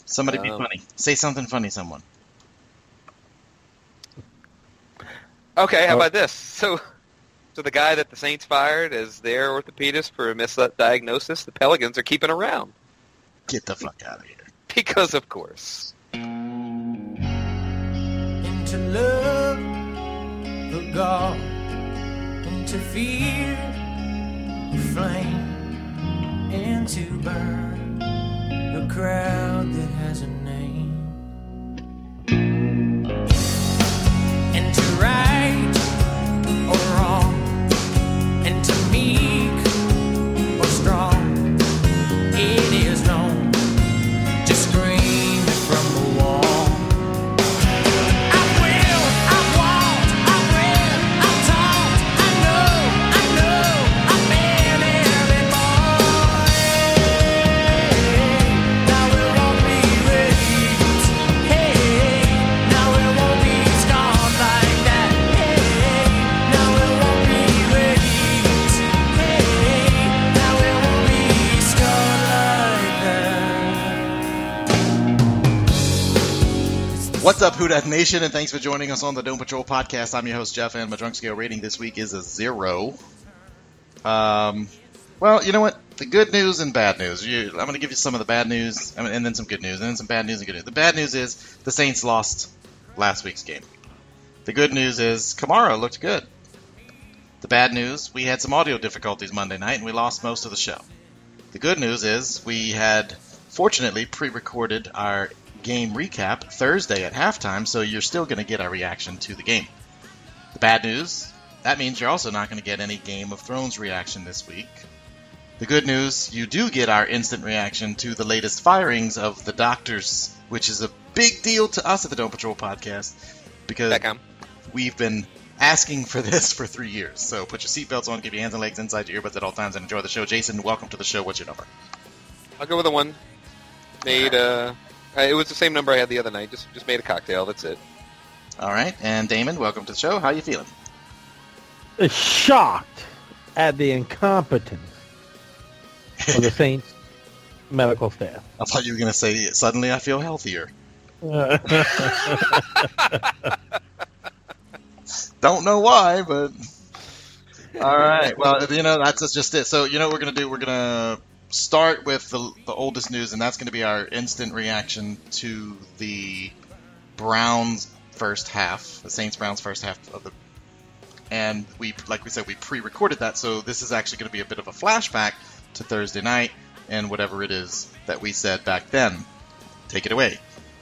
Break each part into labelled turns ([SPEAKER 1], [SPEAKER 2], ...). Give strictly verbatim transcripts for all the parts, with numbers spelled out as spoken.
[SPEAKER 1] Somebody
[SPEAKER 2] Um,
[SPEAKER 1] be funny. Say something funny, someone.
[SPEAKER 2] Okay, how
[SPEAKER 3] Oh.
[SPEAKER 2] about this? So, so the guy that the Saints fired as their orthopedist for a misdiagnosis, the Pelicans are keeping around.
[SPEAKER 1] Get the fuck out of here.
[SPEAKER 2] Because, of course.
[SPEAKER 4] Into love, the God, into fear, the flame, and to burn the crowd that has a name. And to right or wrong, and to meek or strong, it is known. Just scream it from the wall. I will, I won't, I will, I don't, I know, I know, I've been every boy. Now it won't be raped. Hey, now it won't be scarred like that. Hey, now it won't be raped. Hey, now it won't be scarred like that.
[SPEAKER 1] What's up, Who Dat Nation, and thanks for joining us on the Dome Patrol podcast. I'm your host, Jeff, and my drunk scale rating this week is a zero. Um, well, you know what? The good news and bad news. You, I'm going to give you some of the bad news, I mean, and then some good news, and then some bad news and good news. The bad news is the Saints lost last week's game. The good news is Kamara looked good. The bad news, we had some audio difficulties Monday night, and we lost most of the show. The good news is we had, fortunately, pre-recorded our game recap Thursday at halftime, so you're still going to get our reaction to the game. The bad news, that means you're also not going to get any Game of Thrones reaction this week. The good news, you do get our instant reaction to the latest firings of the doctors, which is a big deal to us at the Dome Patrol podcast, because
[SPEAKER 2] Beckham.
[SPEAKER 1] we've been asking for this for three years. So put your seatbelts on, keep your hands and legs inside your earbuds at all times, and enjoy the show. Jason, welcome to the show. What's your number?
[SPEAKER 2] I'll go with a one. Made, uh, uh, it was the same number I had the other night. Just, just made a cocktail. That's it.
[SPEAKER 1] All right, and Damon, welcome to the show. How you feeling?
[SPEAKER 3] Shocked at the incompetence of the Saints medical staff.
[SPEAKER 1] I thought you were going to say, suddenly I feel healthier. Don't know why, but... All right, well, you know, that's just it. So, you know what we're going to do? We're going to start with the, the oldest news, and that's going to be our instant reaction to the Browns first half, the Saints-Browns first half of the... And we, like we said, we pre-recorded that, so this is actually going to be a bit of a flashback to Thursday night and whatever it is that we said back then. Take it away.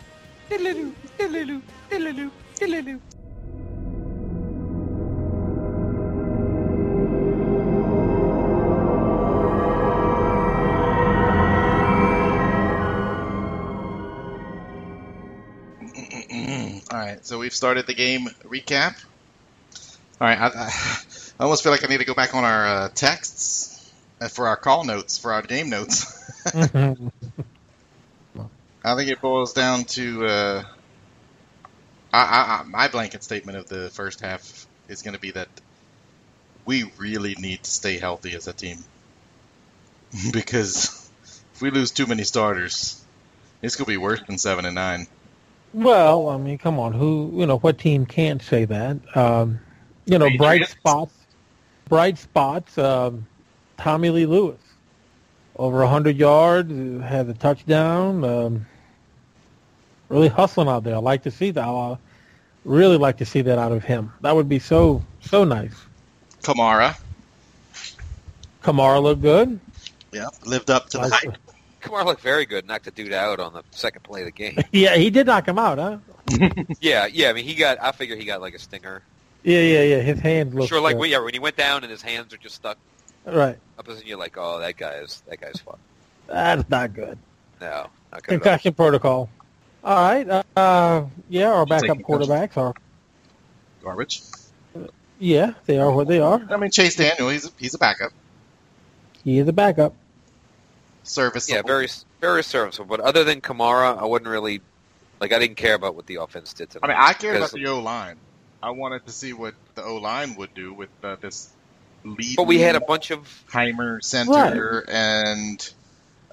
[SPEAKER 1] All right, so we've started the game recap. All right, I, I, I almost feel like I need to go back on our uh, texts uh, for our call notes, for our game notes. I think it boils down to uh, I, I, I, my blanket statement of the first half is going to be that we really need to stay healthy as a team, because if we lose too many starters, it's going to be worse than seven and nine.
[SPEAKER 3] Well, I mean, come on. Who, you know, what team can't say that? Um, you know, bright
[SPEAKER 1] Patriots.
[SPEAKER 3] spots. Bright spots. Um, Tommy Lee Lewis, over a hundred yards, had a touchdown. Um, really hustling out there. I like to see that. I really like to see that out of him. That would be so so nice.
[SPEAKER 1] Kamara,
[SPEAKER 3] Kamara looked good.
[SPEAKER 1] yeah, lived up to the
[SPEAKER 3] Like-
[SPEAKER 1] hype.
[SPEAKER 2] Kamara looked very good. Knocked the dude out on the second play of the game.
[SPEAKER 3] Yeah, he did knock him out, huh?
[SPEAKER 2] yeah, yeah. I mean, he got. I figure he got like a stinger.
[SPEAKER 3] Yeah, yeah, yeah. His hands look
[SPEAKER 2] Sure, like
[SPEAKER 3] uh,
[SPEAKER 2] when, yeah, when he went down and his hands are just stuck
[SPEAKER 3] right.
[SPEAKER 2] up, and you're like, oh, that guy is that guy's fucked.
[SPEAKER 3] That's not good.
[SPEAKER 2] No, not good at all.
[SPEAKER 3] Concussion protocol. All right. Uh, uh, yeah, our backup
[SPEAKER 1] concussion.
[SPEAKER 3] quarterbacks are.
[SPEAKER 1] Garbage.
[SPEAKER 3] Yeah, they are what they are.
[SPEAKER 1] I mean, Chase Daniel, he's a, he's a backup.
[SPEAKER 3] He is a backup.
[SPEAKER 1] Service.
[SPEAKER 2] Yeah, very very serviceable. But other than Kamara, I wouldn't really like. I didn't care about what the offense did tonight.
[SPEAKER 1] I mean, I cared about
[SPEAKER 2] Because-
[SPEAKER 1] the O line. I wanted to see what the O line would do with uh, this lead.
[SPEAKER 2] But we had a bunch of
[SPEAKER 1] Heimer center and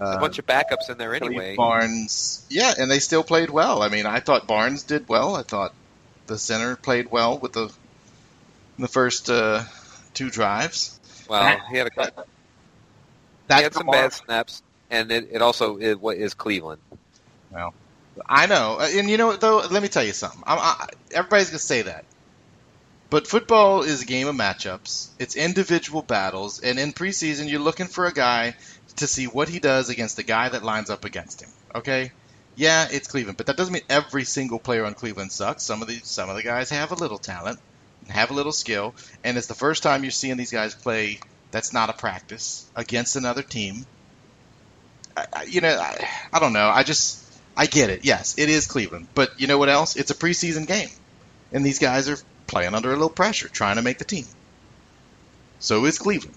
[SPEAKER 2] a bunch of backups in there anyway.
[SPEAKER 1] Barnes, yeah, and they still played well. I mean, I thought Barnes did well. I thought the center played well with the in the first uh, two drives.
[SPEAKER 2] Well, he had a
[SPEAKER 1] That
[SPEAKER 2] he had some
[SPEAKER 1] Kamara-
[SPEAKER 2] bad snaps, and it, it also is what is Cleveland.
[SPEAKER 1] Well, I know, and you know what, though. Let me tell you something. I'm, I, everybody's gonna say that, but football is a game of matchups. It's individual battles, and in preseason, you're looking for a guy to see what he does against the guy that lines up against him. Okay, yeah, it's Cleveland, but that doesn't mean every single player on Cleveland sucks. Some of the some of the guys have a little talent, have a little skill, and it's the first time you're seeing these guys play. That's not a practice against another team. I, I, you know, I, I don't know. I just I get it. Yes, it is Cleveland, but you know what else? It's a preseason game, and these guys are playing under a little pressure, trying to make the team. So is Cleveland.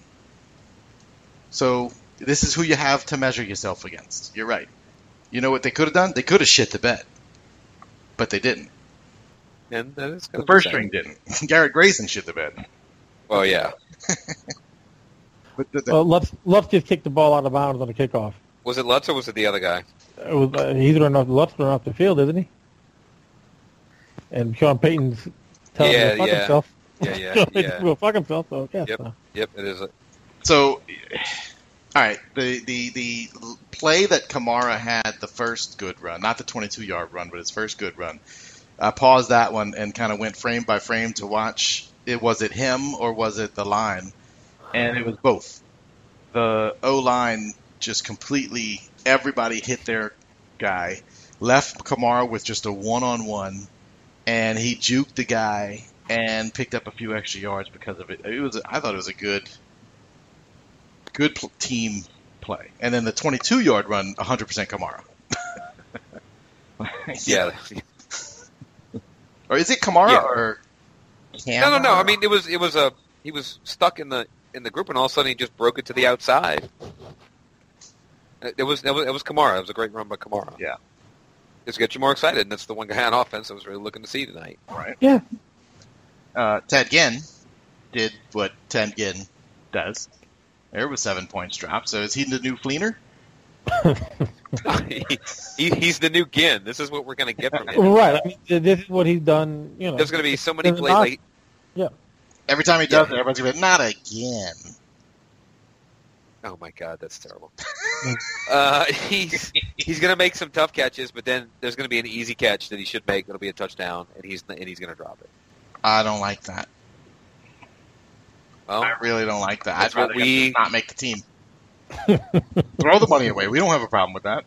[SPEAKER 1] So this is who you have to measure yourself against. You're right. You know what they could have done? They could have shit the bed, but they didn't.
[SPEAKER 2] And that is kind
[SPEAKER 1] The
[SPEAKER 2] of
[SPEAKER 1] first
[SPEAKER 2] exciting.
[SPEAKER 1] string didn't. Garrett Grayson shit the bed.
[SPEAKER 2] Oh yeah.
[SPEAKER 1] But the, the,
[SPEAKER 3] Well, Lutz, Lutz just kicked the ball out of bounds on the kickoff.
[SPEAKER 2] Was it Lutz or was it the other guy?
[SPEAKER 3] It was, uh, he's running off, Lutz running off the field, isn't he? And Sean Payton's telling
[SPEAKER 2] Yeah,
[SPEAKER 3] him to fuck
[SPEAKER 2] yeah.
[SPEAKER 3] himself.
[SPEAKER 2] Yeah, yeah,
[SPEAKER 3] Sean Payton
[SPEAKER 2] yeah.
[SPEAKER 3] will fuck himself, so yeah.
[SPEAKER 2] Yep.
[SPEAKER 3] so.
[SPEAKER 2] Yep, it is. A,
[SPEAKER 1] so, all right. The, the the play that Kamara had, the first good run, not the twenty-two yard run, but his first good run. I paused that one and kind of went frame by frame to watch. It was it him or was it the line? And it was both. The O line just completely, everybody hit their guy, left Kamara with just a one on one, and he juked the guy and picked up a few extra yards because of it. It was, I thought it was a good, good pl- team play. And then the twenty-two yard run, one hundred percent Kamara.
[SPEAKER 2] yeah.
[SPEAKER 1] Or is it Kamara
[SPEAKER 2] Yeah.
[SPEAKER 1] or Cam?
[SPEAKER 2] No, no, no. I mean, it was it was a he was stuck in the in the group, and all of a sudden he just broke it to the outside. It was it was, it was Kamara. It was a great run by Kamara.
[SPEAKER 1] Yeah.
[SPEAKER 2] Just get you more excited, and that's the one guy on offense I was really looking to see tonight.
[SPEAKER 1] Right.
[SPEAKER 3] Yeah.
[SPEAKER 1] Uh, Ted Ginn did what Ted Ginn does. There was seven points dropped. So is he the new Fleener?
[SPEAKER 2] he, he, he's the new Ginn. This is what we're going to get from him.
[SPEAKER 3] Right. I mean, this is what he's done. You know,
[SPEAKER 2] There's going to be so many
[SPEAKER 3] There's
[SPEAKER 2] plays.
[SPEAKER 3] not-
[SPEAKER 2] Like,
[SPEAKER 3] yeah.
[SPEAKER 1] Every time he does
[SPEAKER 2] Yeah.
[SPEAKER 1] it, everyone's going to be not again.
[SPEAKER 2] oh my God, that's terrible. uh, he's he's going to make some tough catches, but then there's going to be an easy catch that he should make. That'll be a touchdown, and he's and he's going to drop it.
[SPEAKER 1] I don't like that.
[SPEAKER 2] Well,
[SPEAKER 1] I really don't like that.
[SPEAKER 2] That's
[SPEAKER 1] I'd rather
[SPEAKER 2] what
[SPEAKER 1] him
[SPEAKER 2] we-
[SPEAKER 1] just not make the team. Throw the money away. We don't have a problem with that.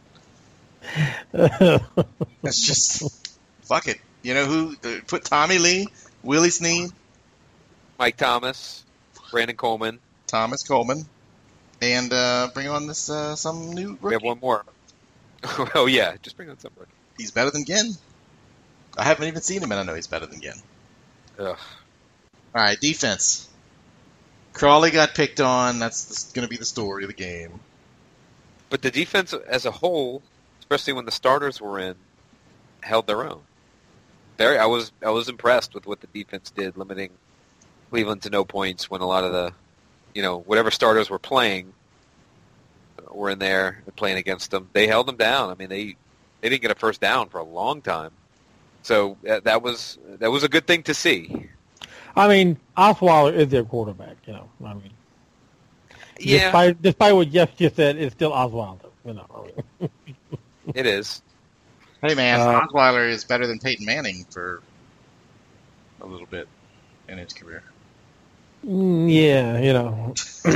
[SPEAKER 1] It's just, fuck it. You know who? uh, Put Tommy Lee, Willie Snead,
[SPEAKER 2] Mike Thomas, Brandon Coleman.
[SPEAKER 1] Thomas Coleman, and uh, bring on this uh, some new
[SPEAKER 2] We have
[SPEAKER 1] rookie.
[SPEAKER 2] one more. oh yeah, just bring on somebody.
[SPEAKER 1] He's better than Ginn. I haven't even seen him, and I know he's better than Ginn.
[SPEAKER 2] Ugh.
[SPEAKER 1] All right, defense. Crawley got picked on. That's going to be the story of the game.
[SPEAKER 2] But the defense as a whole, especially when the starters were in, held their own. Very, I was I was impressed with what the defense did, limiting Cleveland to no points when a lot of the, you know, whatever starters were playing were in there and playing against them. They held them down. I mean, they they didn't get a first down for a long time. So uh, that was that was a good thing to see.
[SPEAKER 3] I mean, Osweiler is their quarterback. You know, I mean,
[SPEAKER 2] Yeah,
[SPEAKER 3] despite despite what Jeff just said, it's still Osweiler. You know,
[SPEAKER 2] it is.
[SPEAKER 1] Hey, man,
[SPEAKER 3] Uh,
[SPEAKER 1] Osweiler is better than Peyton Manning for a little bit in his career.
[SPEAKER 3] Mm, yeah, you know.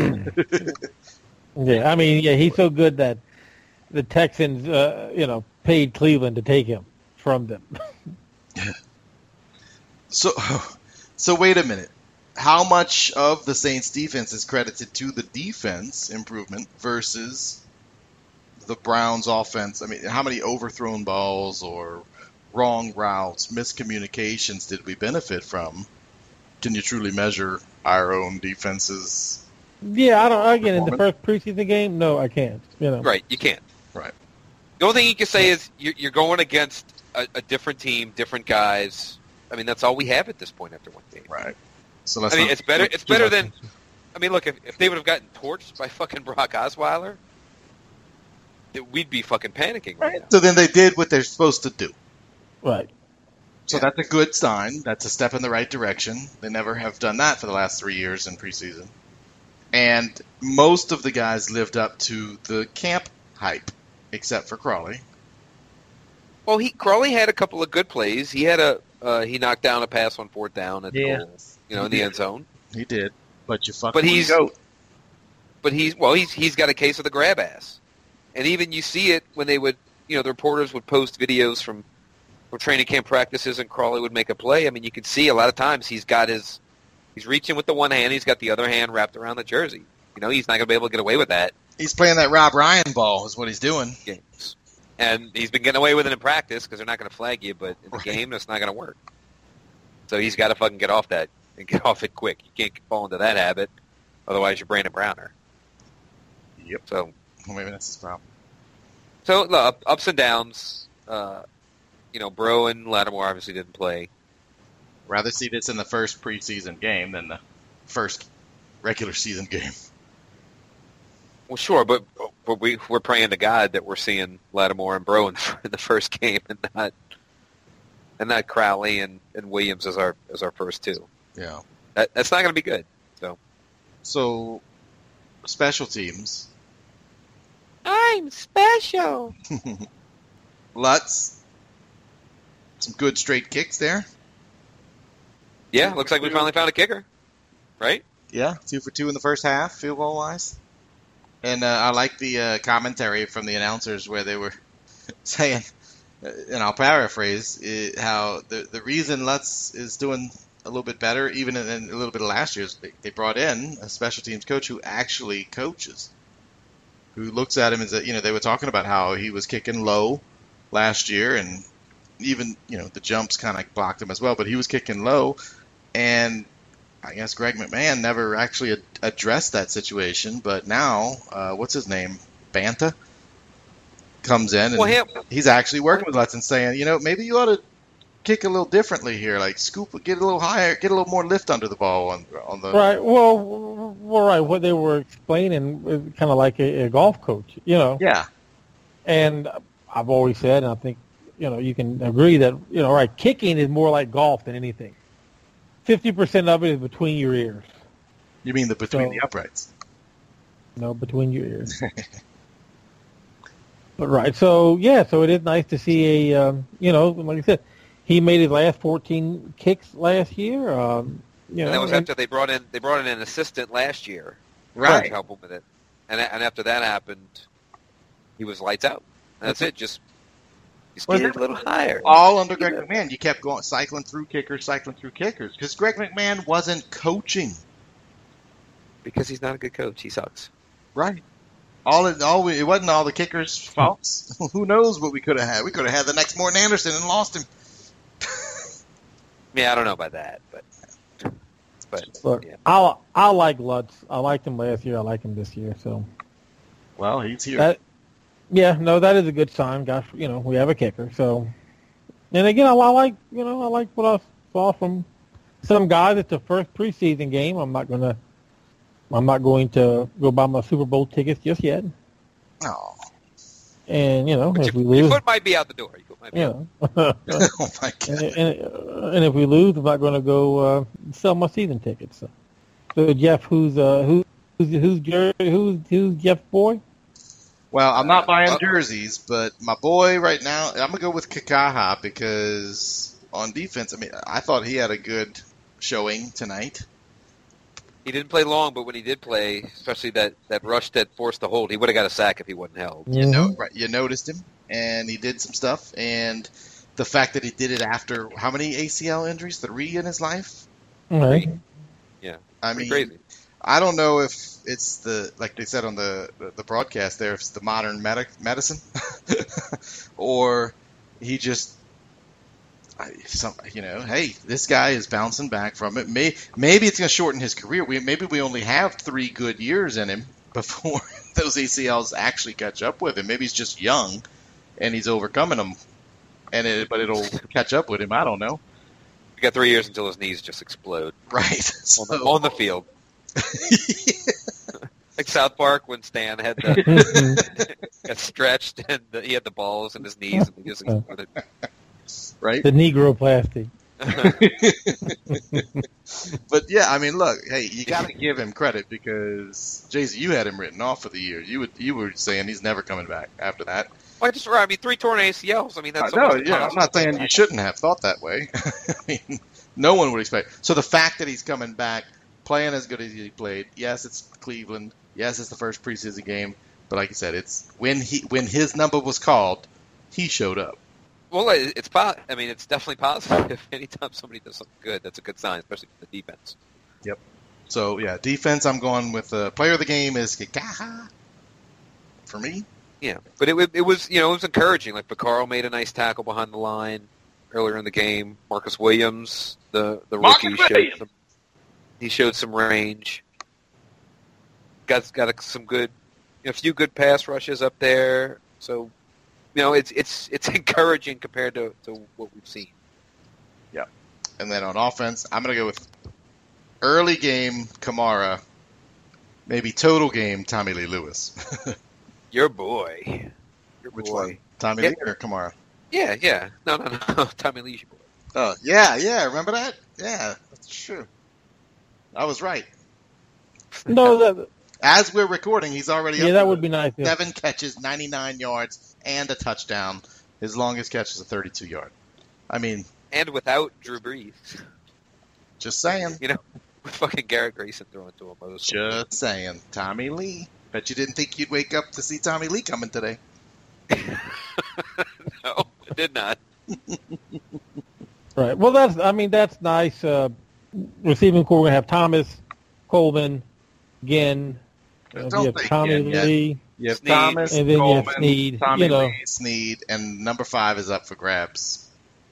[SPEAKER 3] Yeah, I mean, yeah, he's so good that the Texans, uh, you know, paid Cleveland to take him from them.
[SPEAKER 1] So, so wait a minute. How much of the Saints defense is credited to the defense improvement versus the Browns offense? I mean, how many overthrown balls or wrong routes, miscommunications did we benefit from? Can you truly measure our own defenses?
[SPEAKER 3] Yeah, I don't. Again, in the first preseason game, no, I can't. You know,
[SPEAKER 2] Right, you can't.
[SPEAKER 1] Right.
[SPEAKER 2] The only thing you can say is you're, you're going against a, a different team, different guys. I mean, that's all we have at this point after one game.
[SPEAKER 1] Right. So let's
[SPEAKER 2] I mean,
[SPEAKER 1] not-
[SPEAKER 2] it's better. It's better than. I mean, look, if, if they would have gotten torched by fucking Brock Osweiler, we'd be fucking panicking right now.
[SPEAKER 1] So then they did what they're supposed to do.
[SPEAKER 3] Right.
[SPEAKER 1] So
[SPEAKER 2] Yeah.
[SPEAKER 1] that's a good sign. That's a step in the right direction. They never have done that for the last three years in preseason. And most of the guys lived up to the camp hype, except for Crawley.
[SPEAKER 2] Well, he Crawley had a couple of good plays. He had a uh, he knocked down a pass on fourth down at the
[SPEAKER 1] Yeah.
[SPEAKER 2] goal, you know, in the end zone.
[SPEAKER 1] He did. But you fucking
[SPEAKER 2] But he's-
[SPEAKER 1] goat.
[SPEAKER 2] But he's well, he's he's got a case of the grab ass, and even you see it when they would, you know, the reporters would post videos from from training camp practices, and Crawley would make a play. I mean, you can see a lot of times he's got his he's reaching with the one hand, he's got the other hand wrapped around the jersey. You know, he's not going to be able to get away with that
[SPEAKER 1] He's playing that Rob Ryan ball is what he's doing.
[SPEAKER 2] in games, and he's been getting away with it in practice because they're not going to flag you, but in the
[SPEAKER 1] Right.
[SPEAKER 2] game, that's not going to work. So he's got to fucking get off that and get off it quick. You can't fall into that habit, otherwise you're Brandon Browner.
[SPEAKER 1] Yep.
[SPEAKER 2] So.
[SPEAKER 1] Well, maybe that's his problem.
[SPEAKER 2] So look, ups and downs. Uh, you know, Bro and Lattimore obviously didn't play.
[SPEAKER 1] Rather see this in the first preseason game than the first regular season game.
[SPEAKER 2] Well, sure, but but we we're praying to God that we're seeing Lattimore and Bro in, in the first game, and not and not Crowley and, and Williams as our as our first two.
[SPEAKER 1] Yeah.
[SPEAKER 2] That, that's not going to be good. So
[SPEAKER 1] So, special teams.
[SPEAKER 2] I'm special.
[SPEAKER 1] Lutz. Some good straight kicks there.
[SPEAKER 2] Yeah, looks like we finally found a kicker, right?
[SPEAKER 1] Yeah, two for two in the first half, field goal wise. And uh, I like the uh, commentary from the announcers where they were saying, uh, and I'll paraphrase, uh, how the the reason Lutz is doing a little bit better, even in, in a little bit of last year's, they, they brought in a special teams coach who actually coaches, who looks at him as a, you know, they were talking about how he was kicking low last year, and even, you know, the jumps kind of blocked him as well, but he was kicking low, and I guess Greg McMahon never actually ad- addressed that situation, but now, uh, what's his name, Banta, comes in, and
[SPEAKER 2] Well, him,
[SPEAKER 1] he's actually working with Lutz and saying, you know, maybe you ought to kick a little differently here, like scoop, get a little higher, get a little more lift under the ball on on the.
[SPEAKER 3] Right. Well, well, right. What they were explaining was kind of like a, a golf coach, you know.
[SPEAKER 1] Yeah,
[SPEAKER 3] And I've always said, and I think, you know, you can agree that, you know, right, kicking is more like golf than anything. fifty percent of it is between your ears.
[SPEAKER 1] you mean the between
[SPEAKER 3] So-
[SPEAKER 1] the uprights?
[SPEAKER 3] You know, between your ears. But right, so yeah, so it is nice to see a, um, you know, like I said, he made his last fourteen kicks last year. Um, you know,
[SPEAKER 2] and that was
[SPEAKER 3] and-
[SPEAKER 2] after they brought in they brought in an assistant last year
[SPEAKER 1] Right.
[SPEAKER 2] to help him with it, and and after that happened, he was lights out. And that's it. Just just
[SPEAKER 1] Well,
[SPEAKER 2] get it a little higher.
[SPEAKER 1] All under Greg
[SPEAKER 2] Yeah.
[SPEAKER 1] McMahon, you kept going cycling through kickers, cycling through kickers, because Greg McMahon wasn't coaching.
[SPEAKER 2] Because he's not a good coach. He sucks.
[SPEAKER 1] Right. All it, all we, it wasn't all the kickers' faults. Who knows what we could have had? We could have had the next Morton Anderson and lost him.
[SPEAKER 2] Yeah, I don't know about that, but but
[SPEAKER 3] Look,
[SPEAKER 2] yeah.
[SPEAKER 3] I I like Lutz. I liked him last year. I like him this year. So
[SPEAKER 1] Well, he's here.
[SPEAKER 3] that, yeah, no, that is a good sign. Gosh, you know, we have a kicker. So, and again, I, I like, you know, I like what I saw from some guys. It's the first preseason game. I'm not gonna, I'm not going to go buy my Super Bowl tickets just yet.
[SPEAKER 1] Oh,
[SPEAKER 3] And you know,
[SPEAKER 2] But
[SPEAKER 3] if we
[SPEAKER 2] your, your
[SPEAKER 3] lose,
[SPEAKER 2] foot might be out the door. Your foot might be
[SPEAKER 3] you
[SPEAKER 2] out.
[SPEAKER 3] know,
[SPEAKER 1] oh my
[SPEAKER 3] and,
[SPEAKER 1] God.
[SPEAKER 3] and, uh, and if we lose, I'm not going to go uh, sell my season tickets. So, so Jeff, who's uh, who, who's who's Jer- who's who's Jeff's boy?
[SPEAKER 1] Well, I'm not buying
[SPEAKER 2] Uh,
[SPEAKER 1] jerseys, but my boy right now, I'm gonna go with Kakaha because on defense, I mean, I thought he had a good showing tonight.
[SPEAKER 2] He didn't play long, but when he did play, especially that, that rush that forced the hold, he would have got a sack if he wasn't held.
[SPEAKER 1] You know, right? You noticed him, and he did some stuff, and the fact that he did it after how many A C L injuries? Three in his life.
[SPEAKER 3] Right.
[SPEAKER 2] Yeah,
[SPEAKER 1] I
[SPEAKER 2] pretty
[SPEAKER 1] mean,
[SPEAKER 2] crazy.
[SPEAKER 1] I don't know if it's the, like they said on the, the, the broadcast there, if it's the modern medic, medicine or he just, I- some, you know, hey, this guy is bouncing back from it. May, maybe it's going to shorten his career. We, maybe we only have three good years in him before those A C Ls actually catch up with him. Maybe he's just young and he's overcoming them, and it, but it'll catch up with him. I don't know.
[SPEAKER 2] We got three years until his knees just explode
[SPEAKER 1] Right.
[SPEAKER 2] on the,
[SPEAKER 1] So-
[SPEAKER 2] on the field. Like South Park when Stan had the got stretched and the, he had the balls in his knees and he just exploded.
[SPEAKER 1] right?
[SPEAKER 3] The Negroplasty.
[SPEAKER 1] But yeah, I mean, look, hey, you got to give him credit because Jay-Z, you had him written off for the year. You would, you were saying he's never coming back after that.
[SPEAKER 2] Well, I just I mean, three torn A C Ls. I mean, that's
[SPEAKER 1] Uh, no,
[SPEAKER 2] almost
[SPEAKER 1] yeah, I'm
[SPEAKER 2] impossible.
[SPEAKER 1] not saying you shouldn't have thought that way. I mean, no one would expect. So the fact that he's coming back, playing as good as he played, yes, it's Cleveland. Yes, it's the first preseason game. But like you said, it's when he when his number was called, he showed up.
[SPEAKER 2] Well, it- it's po- I mean, it's definitely positive. Anytime somebody does something good, that's a good sign, especially for the defense.
[SPEAKER 1] So yeah, defense. I'm going with the player of the game is Kikaha. For me,
[SPEAKER 2] Yeah, but it, wa- it was you know it was encouraging. Like Vaccaro made a nice tackle behind the line earlier in the game. Marcus Williams, the the rookie,
[SPEAKER 5] Marcus
[SPEAKER 2] showed
[SPEAKER 5] Williams!
[SPEAKER 2] some, he showed some range. Got got a, some good, you know, a few good pass rushes up there. So you know it's it's it's encouraging compared to, to what we've seen.
[SPEAKER 1] and then on offense, I'm gonna go with early game Kamara, maybe total game Tommy Lee Lewis.
[SPEAKER 2] Your boy, your
[SPEAKER 1] Which
[SPEAKER 2] boy.
[SPEAKER 1] one? Tommy
[SPEAKER 2] Yeah.
[SPEAKER 1] Lee or Kamara?
[SPEAKER 2] Yeah, yeah. No, no, no. Tommy Lee's your boy.
[SPEAKER 1] Oh yeah, yeah. Remember that? Yeah, that's true. I was right.
[SPEAKER 3] No, that,
[SPEAKER 1] As we're recording, he's already
[SPEAKER 3] yeah,
[SPEAKER 1] up
[SPEAKER 3] that
[SPEAKER 1] to
[SPEAKER 3] would be nice. Yeah.
[SPEAKER 1] seven catches, ninety-nine yards, and a touchdown. His longest catch is a thirty-two yard. I mean,
[SPEAKER 2] And without Drew Brees,
[SPEAKER 1] just saying.
[SPEAKER 2] you know, with fucking Garrett Grayson throwing to him. It was-
[SPEAKER 1] Just saying. Tommy Lee. Bet you didn't think you'd wake up to see Tommy Lee coming today.
[SPEAKER 2] No, it did not.
[SPEAKER 3] Right. Well, that's. I mean, that's nice. Uh, receiving core, we're gonna have Thomas, Coleman, Ginn. Uh,
[SPEAKER 1] Don't
[SPEAKER 3] we have
[SPEAKER 1] think
[SPEAKER 3] Tommy
[SPEAKER 1] Ginn yet.
[SPEAKER 3] Lee,
[SPEAKER 5] You have
[SPEAKER 2] Snead.
[SPEAKER 5] Thomas,
[SPEAKER 3] and then you have
[SPEAKER 5] Coleman,
[SPEAKER 3] Snead.
[SPEAKER 5] Tommy
[SPEAKER 3] You know,
[SPEAKER 5] Lee.
[SPEAKER 1] Snead, and number five is up for grabs.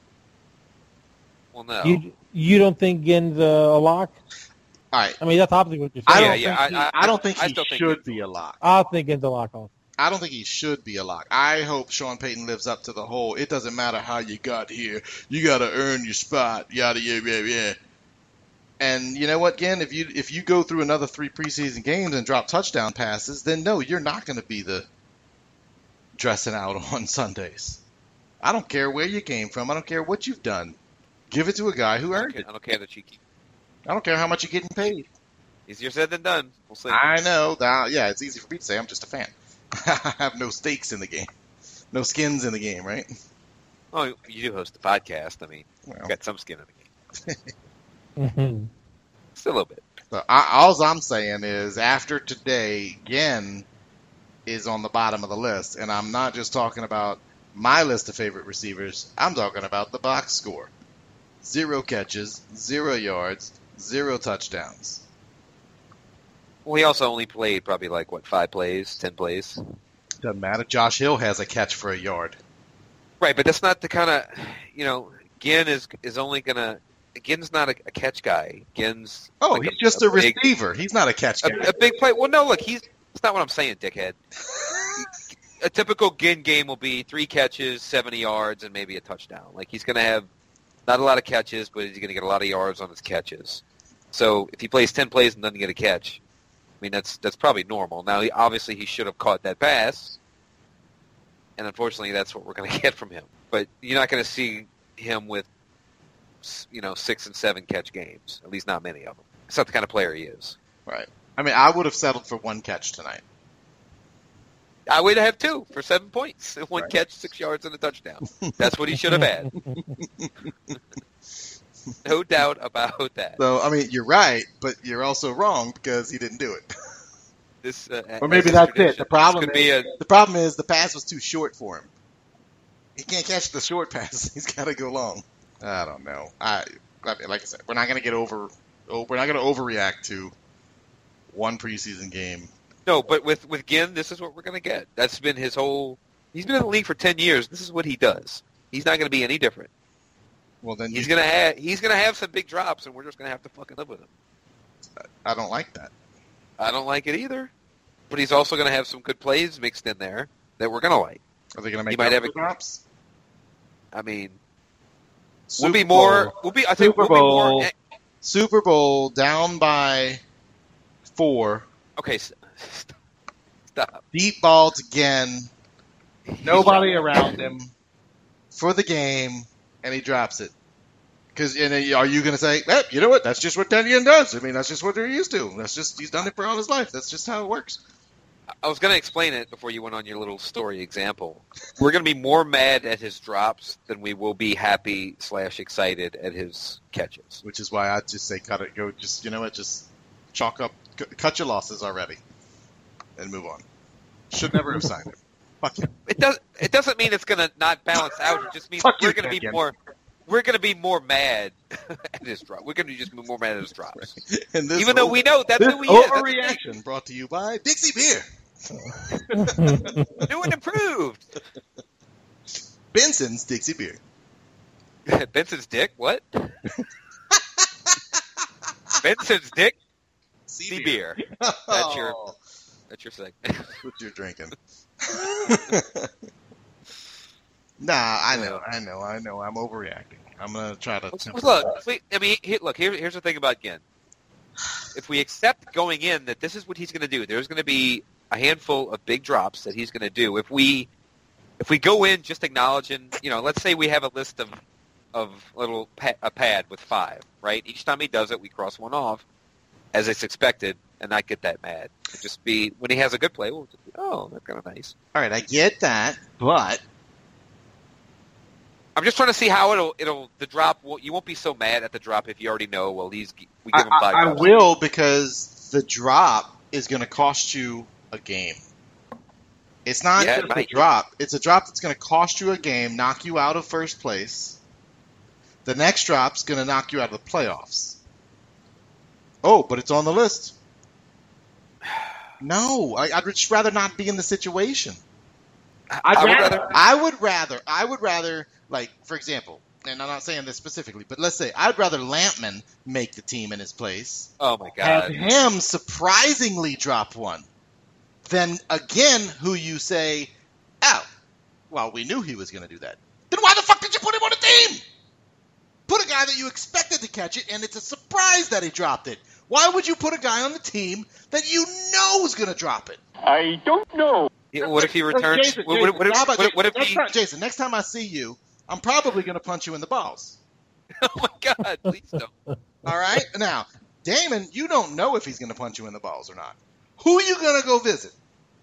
[SPEAKER 2] Well, no.
[SPEAKER 3] you you don't think Ginn's uh, a lock?
[SPEAKER 1] All right.
[SPEAKER 3] I mean, that's obviously what you're
[SPEAKER 1] I
[SPEAKER 3] saying.
[SPEAKER 1] don't
[SPEAKER 2] yeah,
[SPEAKER 1] think
[SPEAKER 2] yeah,
[SPEAKER 1] he,
[SPEAKER 2] I-
[SPEAKER 1] I, don't think
[SPEAKER 2] I
[SPEAKER 1] he
[SPEAKER 2] still think
[SPEAKER 1] should
[SPEAKER 2] he's-
[SPEAKER 1] be a lock.
[SPEAKER 3] I think Ginn's a lock also.
[SPEAKER 1] I don't think he should be a lock. I hope Sean Payton lives up to the whole, it doesn't matter how you got here. You got to earn your spot. Yada, yada, yada, yada. And you know what, Ginn? If you if you go through another three preseason games and drop touchdown passes, then no, you're not going to be the dressing out on Sundays. I don't care where you came from. I don't care what you've done. Give it to a guy who
[SPEAKER 2] I
[SPEAKER 1] earned
[SPEAKER 2] don't,
[SPEAKER 1] it.
[SPEAKER 2] care, I don't care that you keep.
[SPEAKER 1] I don't care how much you're getting paid.
[SPEAKER 2] Easier said than done. We'll see.
[SPEAKER 1] I know. That, yeah, it's easy for me to say. I'm just a fan. I have no stakes in the game. No skins in the game, right?
[SPEAKER 2] Oh, you do host a podcast. I mean,
[SPEAKER 1] Well,
[SPEAKER 2] you got some skin in the game.
[SPEAKER 3] Mhm.
[SPEAKER 2] Still a little bit.
[SPEAKER 1] so I, all I'm saying is after today, Ginn is on the bottom of the list. And I'm not just talking about my list of favorite receivers. I'm talking about the box score. Zero catches, zero yards, zero touchdowns.
[SPEAKER 2] Well, he also only played probably like, what, five plays, ten plays?
[SPEAKER 1] Doesn't matter. Josh Hill has a catch for a yard.
[SPEAKER 2] Right, but that's not the kind of, you know, Ginn is is only going to, Ginn's not a, a catch guy. Ginn's
[SPEAKER 1] Oh,
[SPEAKER 2] like
[SPEAKER 1] he's just a,
[SPEAKER 2] big,
[SPEAKER 1] receiver. He's not a catch guy.
[SPEAKER 2] a, a big play. Well, no, look, he's, that's not what I'm saying, dickhead. A typical Ginn game will be three catches, seventy yards, and maybe a touchdown. Like, he's going to have not a lot of catches, but he's going to get a lot of yards on his catches. So if he plays ten plays and doesn't get a catch, I mean, that's that's probably normal. Now, he, obviously, he should have caught that pass, and unfortunately, that's what we're going to get from him. But you're not going to see him with, you know, six and seven catch games. At least not many of them. It's not the kind of player he is.
[SPEAKER 1] Right. I mean, I would have settled for one catch tonight.
[SPEAKER 2] I would have two for seven points. One
[SPEAKER 1] Right.
[SPEAKER 2] catch, six yards, and a touchdown. That's what he should have had. No doubt about that.
[SPEAKER 1] So, I mean, you're right, but you're also wrong because he didn't do it.
[SPEAKER 2] This, uh,
[SPEAKER 1] Or
[SPEAKER 2] as
[SPEAKER 1] maybe
[SPEAKER 2] is
[SPEAKER 1] that's it.
[SPEAKER 2] tradition,
[SPEAKER 1] The problem
[SPEAKER 2] this could be
[SPEAKER 1] is,
[SPEAKER 2] a,
[SPEAKER 1] the problem is the pass was too short for him. He can't catch the short pass. He's got to go long. I don't know. I I mean, like I said, we're not going to get over. Oh, we're not going to overreact to one preseason game.
[SPEAKER 2] no, but with with Ginn, this is what we're going to get. That's been his whole. He's been in the league for ten years. This is what he does. He's not going to be any different.
[SPEAKER 1] Well, then
[SPEAKER 2] He's
[SPEAKER 1] you,
[SPEAKER 2] going to have he's going to have some big drops, and we're just going to have to fucking live with him.
[SPEAKER 1] I don't like that.
[SPEAKER 2] I don't like it either. But he's also going to have some good plays mixed in there that we're going to like.
[SPEAKER 1] Are they going to make
[SPEAKER 2] He might have
[SPEAKER 1] double
[SPEAKER 2] a-
[SPEAKER 1] drops?
[SPEAKER 2] I mean,
[SPEAKER 1] Super
[SPEAKER 2] we'll be more.
[SPEAKER 1] Bowl.
[SPEAKER 2] We'll be. I think
[SPEAKER 1] Super
[SPEAKER 2] we'll
[SPEAKER 1] Bowl.
[SPEAKER 2] be more.
[SPEAKER 1] Super Bowl down by four.
[SPEAKER 2] Okay, s- Stop.
[SPEAKER 1] Deep balls again. Nobody around him for the game, and he drops it. Because are you going to say, eh, you know what? That's just what Daniel does. I mean, that's just what they're used to. That's just he's done it for all his life. That's just how it works.
[SPEAKER 2] I was going to explain it before you went on your little story example. We're going to be more mad at his drops than we will be happy slash excited at his catches.
[SPEAKER 1] Which is why I just say, cut it. Go, just you know what? Just chalk up, c- cut your losses already, and move on. Should never have signed him. Fuck him.
[SPEAKER 2] It does. It doesn't mean it's going to not balance out. It just means
[SPEAKER 1] Fuck
[SPEAKER 2] we're
[SPEAKER 1] you,
[SPEAKER 2] going to be
[SPEAKER 1] Daniel.
[SPEAKER 2] more. We're going to be more mad at his drop. We're going to just be more mad at his drops,
[SPEAKER 1] And this
[SPEAKER 2] even though
[SPEAKER 1] over-
[SPEAKER 2] we know that's
[SPEAKER 1] this
[SPEAKER 2] who he is. That's the
[SPEAKER 1] overreaction brought to you by Dixie Beer.
[SPEAKER 2] thing. New and improved.
[SPEAKER 1] Benson's Dixie Beer.
[SPEAKER 2] Benson's dick. What? Benson's dick. Sea beer. That's your.
[SPEAKER 1] Oh,
[SPEAKER 2] That's your segment.
[SPEAKER 1] what you're drinking. Nah, I know, I know, I know. I'm overreacting. I'm gonna try to.
[SPEAKER 2] Look, if we, I mean, here, look. Here, here's the thing about Ginn. If we accept going in that this is what he's going to do, there's going to be a handful of big drops that he's going to do. If we, if we go in just acknowledging, you know, let's say we have a list of, of little pa- a pad with five, right? Each time he does it, we cross one off, as it's expected, and not get that mad. It'd just be when he has a good play, we'll just be, oh, that's kind of nice.
[SPEAKER 1] All right, I get that, but
[SPEAKER 2] I'm just trying to see how it'll it'll the drop. Will, you won't be so mad at the drop if you already know. Well, he's we give him
[SPEAKER 1] I,
[SPEAKER 2] five.
[SPEAKER 1] I, I
[SPEAKER 2] drops.
[SPEAKER 1] will because the drop is going to cost you a game. It's not
[SPEAKER 2] Yeah, it
[SPEAKER 1] just a
[SPEAKER 2] might.
[SPEAKER 1] drop. It's a drop that's going to cost you a game, knock you out of first place. The next drop's going to knock you out of the playoffs. Oh, but it's on the list. No, I, I'd just rather not be in the situation.
[SPEAKER 2] I,
[SPEAKER 1] I'd
[SPEAKER 2] I would
[SPEAKER 1] rather,
[SPEAKER 2] rather.
[SPEAKER 1] I would rather, I would rather, like, for example, and I'm not saying this specifically, but let's say I'd rather Lampman make the team in his place,
[SPEAKER 2] Oh my
[SPEAKER 1] have
[SPEAKER 2] god!
[SPEAKER 1] him surprisingly drop one, than again who you say, oh, well, we knew he was going to do that. Then why the fuck did you put him on the team? Put a guy that you expected to catch it, and it's a surprise that he dropped it. Why would you put a guy on the team that you know is going to drop it?
[SPEAKER 5] I don't know.
[SPEAKER 2] Yeah, what if he returns?
[SPEAKER 1] Jason,
[SPEAKER 2] what, what, what if,
[SPEAKER 1] how about
[SPEAKER 2] what, what if
[SPEAKER 1] next
[SPEAKER 2] he?
[SPEAKER 1] time, Jason, next time I see you, I'm probably going to punch you in the balls.
[SPEAKER 2] Oh my god! Please don't.
[SPEAKER 1] All right? Now, Damon, you don't know if he's going to punch you in the balls or not. Who are you going to go visit?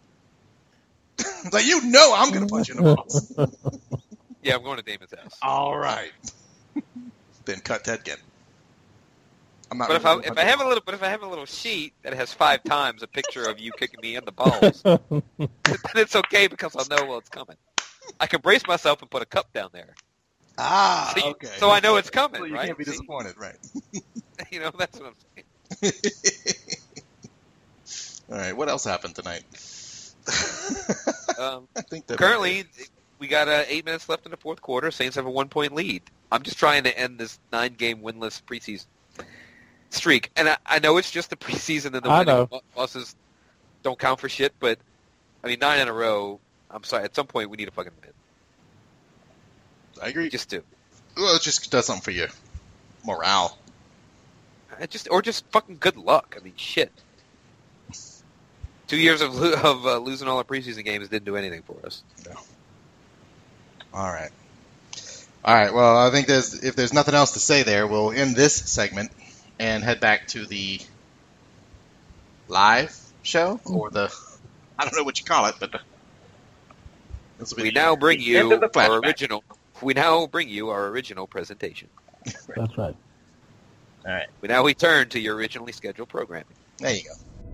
[SPEAKER 1] Like, you know I'm going to punch you in the balls.
[SPEAKER 2] Yeah, I'm going to Damon's house.
[SPEAKER 1] All right. Then cut Ted again. I'm not
[SPEAKER 2] But if I
[SPEAKER 1] really
[SPEAKER 2] if
[SPEAKER 1] gonna
[SPEAKER 2] I
[SPEAKER 1] punch
[SPEAKER 2] have a little but if I have a little sheet that has five times a picture of you kicking me in the balls, then it's okay because I'll know well it's coming. I can brace myself and put a cup down there,
[SPEAKER 1] you. Ah,
[SPEAKER 2] so, you-
[SPEAKER 1] okay.
[SPEAKER 2] so I know it's coming.
[SPEAKER 1] So you
[SPEAKER 2] right?
[SPEAKER 1] can't be
[SPEAKER 2] See?
[SPEAKER 1] disappointed, right?
[SPEAKER 2] You know that's what I'm saying.
[SPEAKER 1] All right, what else happened tonight?
[SPEAKER 2] Um,
[SPEAKER 1] I think that
[SPEAKER 2] currently, we got uh, eight minutes left in the fourth quarter. Saints have a one-point lead. I'm just trying to end this nine-game winless preseason streak, and I, I know it's just the preseason and the
[SPEAKER 3] I
[SPEAKER 2] winning
[SPEAKER 3] know.
[SPEAKER 2] losses don't count for shit. But I mean, nine in a row. I'm sorry. At some point, we need to fucking win.
[SPEAKER 1] I agree.
[SPEAKER 2] We just do.
[SPEAKER 1] Well, it just does something for your morale.
[SPEAKER 2] I just or just fucking good luck. I mean, shit. Two years of lo- of uh, losing all our preseason games didn't do anything for us.
[SPEAKER 1] All right. All right. Well, I think there's if there's nothing else to say there, we'll end this segment and head back to the live show or the I don't know what you call it, but the, this will be
[SPEAKER 2] We
[SPEAKER 1] the-
[SPEAKER 2] now bring
[SPEAKER 1] the end
[SPEAKER 2] you
[SPEAKER 1] of the
[SPEAKER 2] our
[SPEAKER 1] flashback.
[SPEAKER 2] original. We now bring you our original presentation.
[SPEAKER 3] That's right.
[SPEAKER 1] All right.
[SPEAKER 2] We now return to your originally scheduled programming.
[SPEAKER 1] There you go.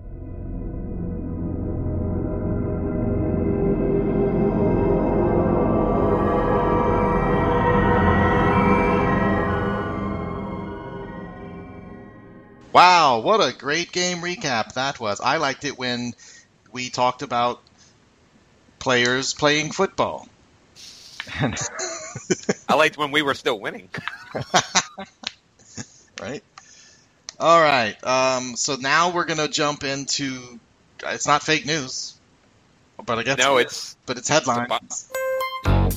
[SPEAKER 1] Wow, what a great game recap that was. I liked it when we talked about players playing football.
[SPEAKER 2] I liked when we were still winning.
[SPEAKER 1] Right? All right. Um, so now we're going to jump into it's not fake news, but I guess
[SPEAKER 2] No, it's
[SPEAKER 1] but it's headlines.
[SPEAKER 2] it's a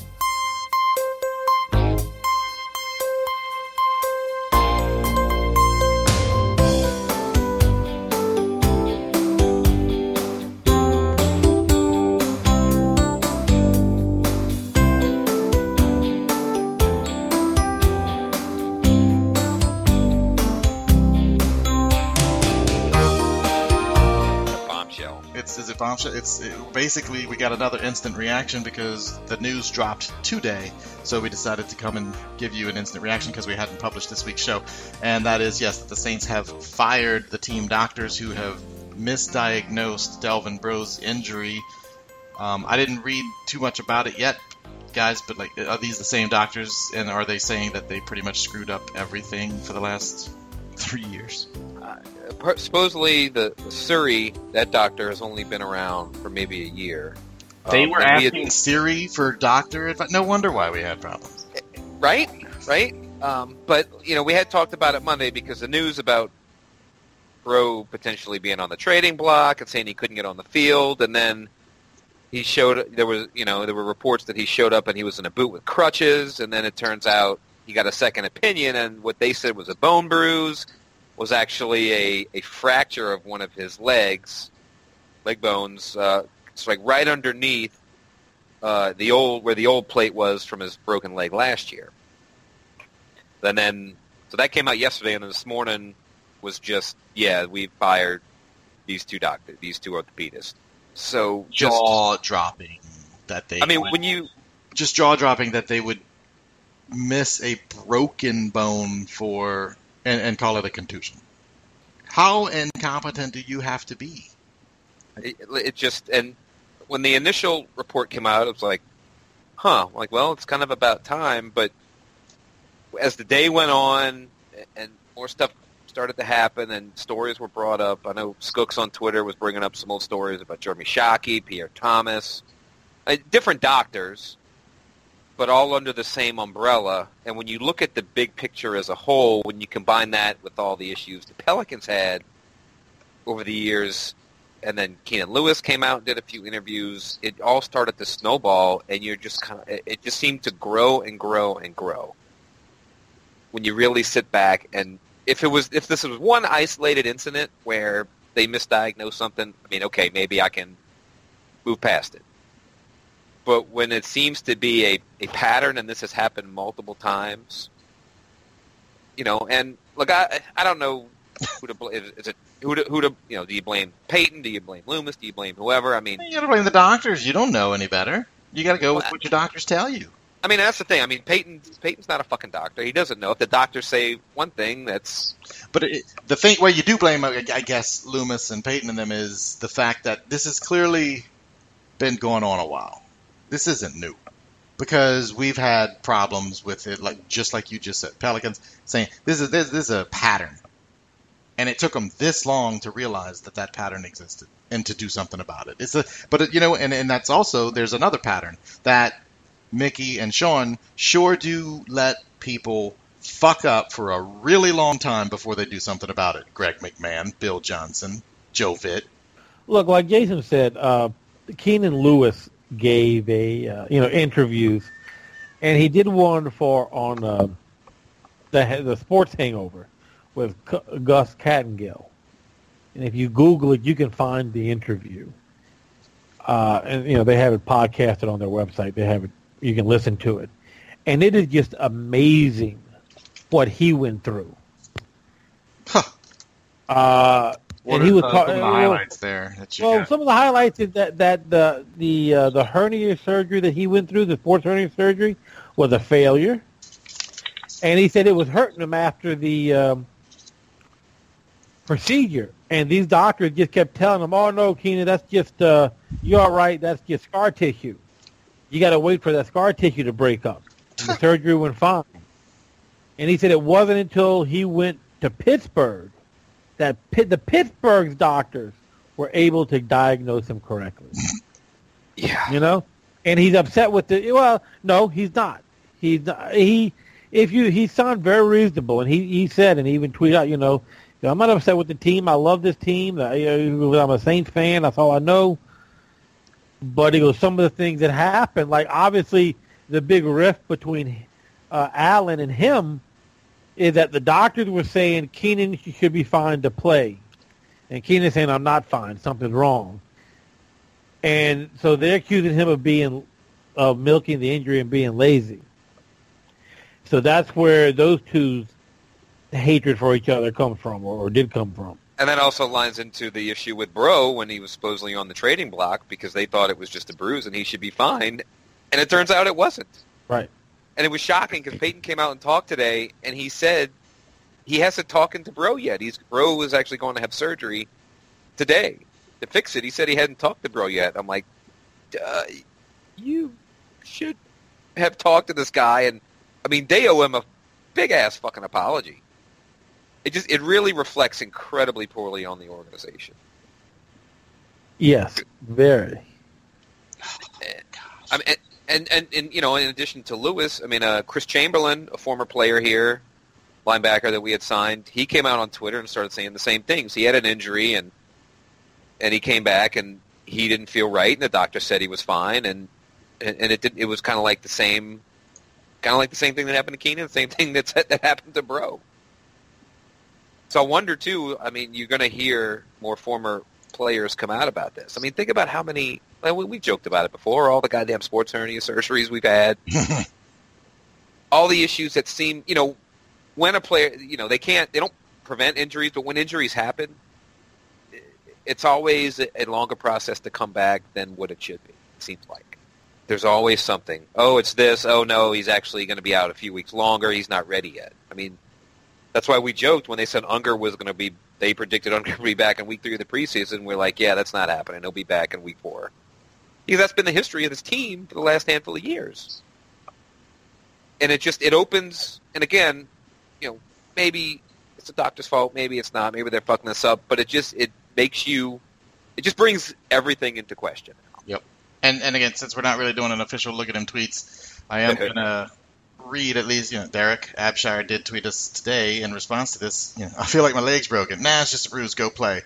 [SPEAKER 1] bombshell. It's it, basically we got another instant reaction because the news dropped today. So we decided to come and give you an instant reaction because we hadn't published this week's show. And that is, yes, that the Saints have fired the team doctors who have misdiagnosed Delvin Breaux's injury. Um, I didn't read too much about it yet, guys, but like, are these the same doctors? And are they saying that they pretty much screwed up everything for the last three years?
[SPEAKER 2] Uh, supposedly, the, the Surrey, that doctor has only been around for maybe a year.
[SPEAKER 1] They
[SPEAKER 2] Um,
[SPEAKER 1] were
[SPEAKER 2] and we had-
[SPEAKER 1] asking Siri for doctor advice. No wonder why we had problems.
[SPEAKER 2] Right, right. Um, but you know, we had talked about it Monday because the news about Breaux potentially being on the trading block and saying he couldn't get on the field, and then he showed there was you know there were reports that he showed up and he was in a boot with crutches, and then it turns out he got a second opinion, and what they said was a bone bruise was actually a, a fracture of one of his legs, leg bones. Uh, it's like right underneath uh, the old where the old plate was from his broken leg last year. And then, so that came out yesterday, and then this morning was just, yeah, we fired these two doctors, these two orthopedists. So just,
[SPEAKER 1] Jaw dropping that they.
[SPEAKER 2] I mean,
[SPEAKER 1] would-
[SPEAKER 2] when you,
[SPEAKER 1] just jaw dropping that they would miss a broken bone for and, and call it a contusion. How incompetent do you have to be?
[SPEAKER 2] it, it just, and when the initial report came out, it was like, huh, like, well, it's kind of about time, but as the day went on and more stuff started to happen and stories were brought up, I know Skooks on Twitter was bringing up some old stories about Jeremy Shockey, Pierre Thomas, uh, different doctors, but all under the same umbrella. And when you look at the big picture as a whole, when you combine that with all the issues the Pelicans had over the years, and then Keenan Lewis came out and did a few interviews, it all started to snowball, and you're just kind of, it just seemed to grow and grow and grow. When you really sit back, and if it was, if this was one isolated incident where they misdiagnosed something, I mean, okay, maybe I can move past it. But when it seems to be a, a pattern, and this has happened multiple times, you know, and look, I I don't know who to blame. Is, is it who to who to you know? Do you blame Peyton? Do you blame Loomis? Do you blame whoever? I mean,
[SPEAKER 1] You got to blame the doctors. You don't know any better. You got to go with
[SPEAKER 2] Well,
[SPEAKER 1] what your doctors tell you.
[SPEAKER 2] I mean that's the thing. I mean, Peyton Peyton's not a fucking doctor. He doesn't know. If the doctors say one thing, that's
[SPEAKER 1] But it, the thing, well, you do blame, I I guess, Loomis and Peyton and them is the fact that this has clearly been going on a while. This isn't new because we've had problems with it, like just like you just said, Pelicans saying this is this, this is a pattern, and it took them this long to realize that that pattern existed and to do something about it. It's a, but it, you know, and and that's also there's another pattern that Mickey and Sean sure do let people fuck up for a really long time before they do something about it. Greg McMahon, Bill Johnson, Joe Vitt.
[SPEAKER 3] Look, like Jason said, uh, Keenan Lewis gave a uh, you know interviews, and he did one for on uh, the the Sports Hangover with C- Gus Cattingill, and if you Google it, you can find the interview. Uh, and you know they have it podcasted on their website. They have it. You can listen to it, and it is just amazing what he went through.
[SPEAKER 1] Huh.
[SPEAKER 3] Uh,
[SPEAKER 1] What
[SPEAKER 3] and
[SPEAKER 1] are
[SPEAKER 3] he was
[SPEAKER 1] the,
[SPEAKER 3] ta-
[SPEAKER 1] some of the
[SPEAKER 3] well,
[SPEAKER 1] highlights there that you
[SPEAKER 3] Well,
[SPEAKER 1] got?
[SPEAKER 3] some of the highlights is that that the the uh, the hernia surgery that he went through, the sports hernia surgery, was a failure, and he said it was hurting him after the um, procedure. And these doctors just kept telling him, "Oh no, Keenan, that's just uh, you're all right. That's just scar tissue. You got to wait for that scar tissue to break up." And the surgery went fine. And he said it wasn't until he went to Pittsburgh that Pitt, the Pittsburgh's doctors were able to diagnose him correctly.
[SPEAKER 2] yeah.
[SPEAKER 3] You know, and he's upset with the. Well, no, he's not. He's not, he. If you, he sounded very reasonable, and he, he said, and he even tweeted out, you know, I'm not upset with the team. I love this team. I, I'm a Saints fan. That's all I know. But he goes, some of the things that happened, like obviously the big rift between uh, Allen and him is that the doctors were saying Keenan should be fine to play. And Keenan saying, I'm not fine. Something's wrong. And so they're accusing him of being, of milking the injury and being lazy. So that's where those two's hatred for each other comes from, or, or did come from.
[SPEAKER 2] And that also lines into the issue with Bro when he was supposedly on the trading block because they thought it was just a bruise and he should be fine. And it turns out it wasn't.
[SPEAKER 3] Right.
[SPEAKER 2] And it was shocking because Peyton came out and talked today, and he said he hasn't talked to Bro yet. He's Bro was actually going to have surgery today to fix it. He said he hadn't talked to Bro yet. I'm like, uh, you should have talked to this guy. And, I mean, they owe him a big-ass fucking apology. It just it really reflects incredibly poorly on the organization.
[SPEAKER 3] Yes, very.
[SPEAKER 2] I mean, and, and, and, and you know, in addition to Lewis, I mean, uh, Chris Chamberlain, a former player here, linebacker that we had signed, he came out on Twitter and started saying the same things. He had an injury, and and he came back, and he didn't feel right, and the doctor said he was fine, and and, and it did, it was kind of like the same, kind of like the same thing that happened to Keenan, the same thing that's, that happened to Bro. So I wonder, too, I mean, you're going to hear more former players come out about this. I mean, think about how many, well, we, we joked about it before, all the goddamn sports hernia surgeries we've had, all the issues that seem, you know, when a player, you know, they can't, they don't prevent injuries, but when injuries happen, it's always a, a longer process to come back than what it should be, it seems like. There's always something. Oh, it's this. Oh, no, he's actually going to be out a few weeks longer. He's not ready yet. I mean, that's why we joked when they said Unger was going to be, they predicted Unger would be back in week three of the preseason. We're like, yeah, that's not happening. He'll be back in week four. Because that's been the history of this team for the last handful of years. And it just, it opens, and again, you know, maybe it's the doctor's fault, maybe it's not, maybe they're fucking this up, but it just, it makes you, it just brings everything into question.
[SPEAKER 1] Yep. And and again, since we're not really doing an official look at him tweets, I am going to read at least, you know, Derek Abshire did tweet us today in response to this. You know, I feel like my leg's broken. Nah, it's just a bruise. Go play.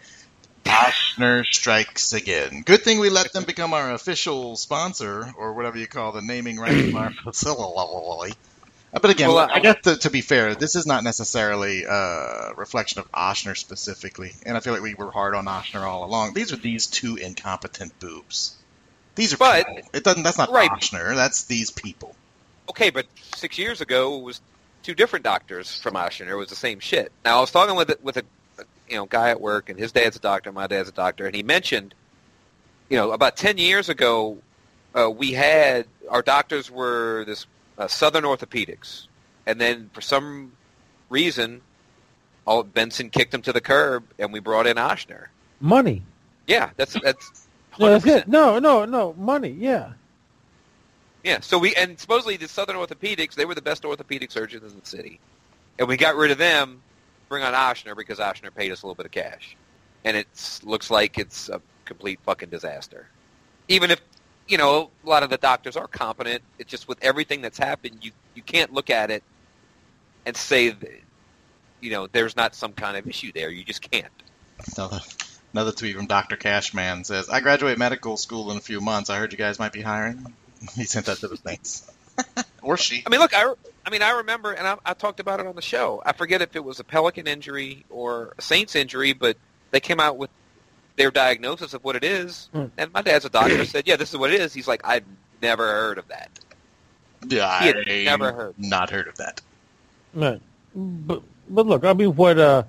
[SPEAKER 1] Oshner strikes again. Good thing we let them become our official sponsor, or whatever you call the naming right of our facility. But again,
[SPEAKER 2] Well, uh,
[SPEAKER 1] I guess to, to be fair, this is not necessarily a reflection of Oshner specifically, and I feel like we were hard on Oshner all along. These are these two incompetent boobs. These are
[SPEAKER 2] But-
[SPEAKER 1] people. It doesn't. That's not
[SPEAKER 2] Right.
[SPEAKER 1] Oshner. That's these people.
[SPEAKER 2] Okay, but six years ago it was two different doctors from Oshner. It was the same shit. Now I was talking with a, with a, a you know guy at work, and his dad's a doctor, my dad's a doctor, and he mentioned, you know, about ten years ago, uh, we had our doctors were this uh, Southern Orthopedics, and then for some reason, all Benson kicked him to the curb, and we brought in Oshner.
[SPEAKER 3] Money.
[SPEAKER 2] Yeah, that's that's.
[SPEAKER 3] No, that's
[SPEAKER 2] one hundred percent.
[SPEAKER 3] it. No, no, no. Money. Yeah.
[SPEAKER 2] Yeah, so we and supposedly the Southern Orthopedics, they were the best orthopedic surgeons in the city, and we got rid of them, bring on Oshner because Oshner paid us a little bit of cash, and it looks like it's a complete fucking disaster. Even if you know a lot of the doctors are competent, it's just with everything that's happened, you you can't look at it and say that, you know there's not some kind of issue there. You just can't.
[SPEAKER 1] Another, another tweet from Doctor Cashman says, I graduate medical school in a few months. I heard you guys might be hiring. He sent that to the Saints. Or she.
[SPEAKER 2] I mean, look, I, I mean, I remember, and I, I talked about it on the show. I forget if it was a Pelican injury or a Saints injury, but they came out with their diagnosis of what it is,
[SPEAKER 3] Hmm.
[SPEAKER 2] and my dad's a doctor, said, yeah, this is what it is. He's like, I'd never heard of that.
[SPEAKER 1] Yeah,
[SPEAKER 2] He had
[SPEAKER 1] I
[SPEAKER 2] never heard.
[SPEAKER 1] Not heard of that.
[SPEAKER 3] Right. But but look, I mean, what uh,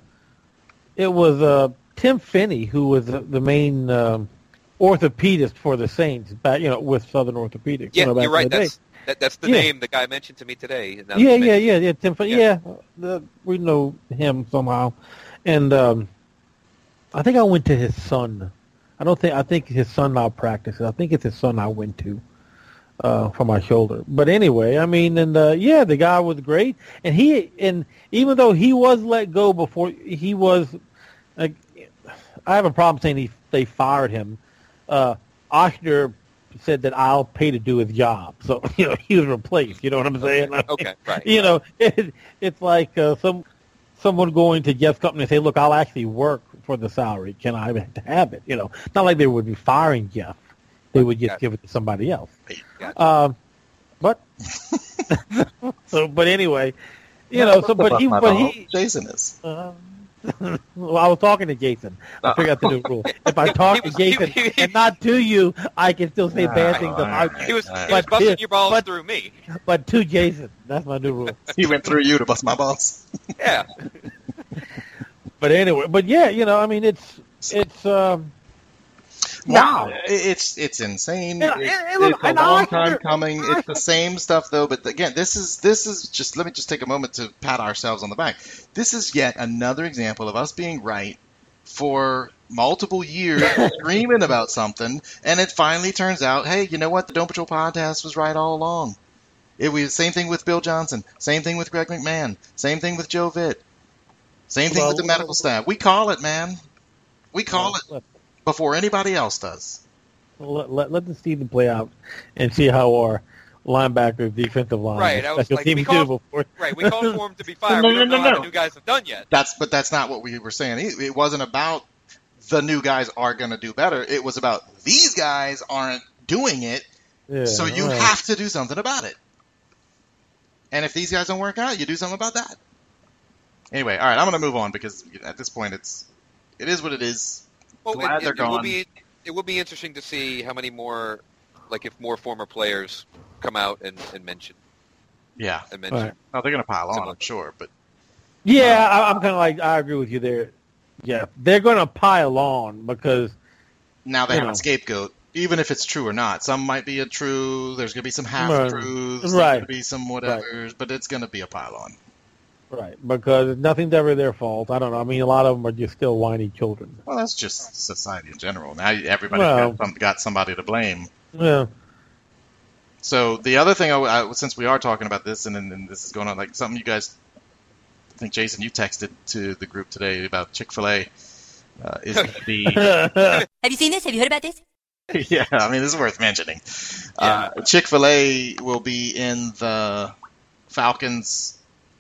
[SPEAKER 3] it was uh Tim Finney who was the, the main um, orthopedist for the Saints back, you know, with Southern Orthopedics.
[SPEAKER 2] Yeah,
[SPEAKER 3] you know, back
[SPEAKER 2] you're right.
[SPEAKER 3] in the day.
[SPEAKER 2] That's that, that's the
[SPEAKER 3] Yeah.
[SPEAKER 2] name the guy mentioned to me today. And now
[SPEAKER 3] Yeah,
[SPEAKER 2] that-
[SPEAKER 3] yeah, yeah, yeah. Tim Finney.
[SPEAKER 2] Yeah.
[SPEAKER 3] Yeah, the, we know him somehow, and um, I think I went to his son. I don't think I think his son malpracticed. I think it's his son I went to uh, for my shoulder. But anyway, I mean, and uh, yeah, the guy was great, and he and even though he was let go before he was, uh, I have a problem saying he they fired him. Uh, Oshner said that I'll pay to do his job, so you know he was replaced. You know what I'm saying? I mean,
[SPEAKER 2] Okay, right.
[SPEAKER 3] You know, it, it's like uh, some someone going to Jeff's company and say, "Look, I'll actually work for the salary. Can I have it?" You know, not like they would be firing Jeff; they would just
[SPEAKER 2] Gotcha.
[SPEAKER 3] give it to somebody else.
[SPEAKER 2] Gotcha.
[SPEAKER 3] Um, but so, but anyway, you know, so but he, but he.
[SPEAKER 1] Jason is.
[SPEAKER 3] Uh, well, I was talking to Jason. I figured out the new rule. If I talk
[SPEAKER 2] He
[SPEAKER 3] to
[SPEAKER 2] was-
[SPEAKER 3] Jason
[SPEAKER 2] he- he-
[SPEAKER 3] and not to you, I can still say bad
[SPEAKER 1] Ah,
[SPEAKER 3] things
[SPEAKER 1] all
[SPEAKER 3] about
[SPEAKER 1] right.
[SPEAKER 3] you.
[SPEAKER 2] he was, he
[SPEAKER 1] But-
[SPEAKER 2] was busting
[SPEAKER 3] but-
[SPEAKER 2] your balls
[SPEAKER 3] but-
[SPEAKER 2] through me.
[SPEAKER 3] But to Jason, that's my new rule.
[SPEAKER 1] He went through you to bust my balls.
[SPEAKER 2] Yeah.
[SPEAKER 3] But anyway, but yeah, you know, I mean, it's it's um,
[SPEAKER 1] Wow,
[SPEAKER 3] wow.
[SPEAKER 1] it's it's insane.
[SPEAKER 3] And-
[SPEAKER 1] It's,
[SPEAKER 3] and- and look,
[SPEAKER 1] it's a
[SPEAKER 3] and I
[SPEAKER 1] long
[SPEAKER 3] like
[SPEAKER 1] time
[SPEAKER 3] their-
[SPEAKER 1] coming. It's the same stuff though, but again, this is this is just let me just take a moment to pat ourselves on the back. This is yet another example of us being right for multiple years screaming about something, and it finally turns out, hey, you know what? The Dome Patrol podcast was right all along. It was same thing with Bill Johnson, same thing with Greg McMahon, same thing with Joe Vitt, same thing
[SPEAKER 3] Well,
[SPEAKER 1] with the medical staff. We call it, man. We call it
[SPEAKER 3] Let,
[SPEAKER 1] before anybody else does.
[SPEAKER 3] let, let, let the season play out and see how our linebackers, defensive line,
[SPEAKER 2] Right, I was
[SPEAKER 3] special
[SPEAKER 2] like,
[SPEAKER 3] teams
[SPEAKER 2] we called-
[SPEAKER 3] do before.
[SPEAKER 2] Right, we called for him to be fired.
[SPEAKER 1] No,
[SPEAKER 2] we don't
[SPEAKER 1] no,
[SPEAKER 2] know
[SPEAKER 1] no,
[SPEAKER 2] how
[SPEAKER 1] no.
[SPEAKER 2] the new guys have done yet.
[SPEAKER 1] That's but that's not what we were saying. It, it wasn't about the new guys are going to do better. It was about these guys aren't doing it,
[SPEAKER 3] Yeah,
[SPEAKER 1] so you
[SPEAKER 3] right.
[SPEAKER 1] have to do something about it. And if these guys don't work out, you do something about that. Anyway, all right, I'm going to move on because at this point, it's it is what it is.
[SPEAKER 2] Well,
[SPEAKER 1] Glad
[SPEAKER 2] it,
[SPEAKER 1] they're
[SPEAKER 2] it, it will
[SPEAKER 1] gone.
[SPEAKER 2] be it will be interesting to see how many more, like if more former players come out and, and mention
[SPEAKER 1] Yeah,
[SPEAKER 2] and mention.
[SPEAKER 3] Right.
[SPEAKER 1] no, they're going to pile on,
[SPEAKER 2] Similar.
[SPEAKER 1] I'm sure, but
[SPEAKER 3] Yeah, I, I'm kind of like I agree with you there. Yeah, they're going to pile on because
[SPEAKER 1] now they
[SPEAKER 3] You
[SPEAKER 1] have
[SPEAKER 3] know.
[SPEAKER 1] a scapegoat. Even if it's true or not, some might be a true. There's going to be some half
[SPEAKER 3] Right.
[SPEAKER 1] truths. There's
[SPEAKER 3] Right.
[SPEAKER 1] going to be some whatevers, but it's going to be a pile on.
[SPEAKER 3] right because nothing's ever their fault. I don't know. I mean, a lot of them are just still whiny children.
[SPEAKER 1] Well, that's just society in general. Now everybody's
[SPEAKER 3] Well-
[SPEAKER 1] got, some, got somebody to blame.
[SPEAKER 3] Yeah,
[SPEAKER 1] So the other thing, I, I, since we are talking about this, and, and, and this is going on, like something you guys, I think Jason, you texted to the group today about Chick-fil-A. Uh, is the
[SPEAKER 5] Have you seen this? Have you heard about this?
[SPEAKER 1] yeah? I mean, this is worth mentioning. Uh, Chick-fil-A will be in the Falcons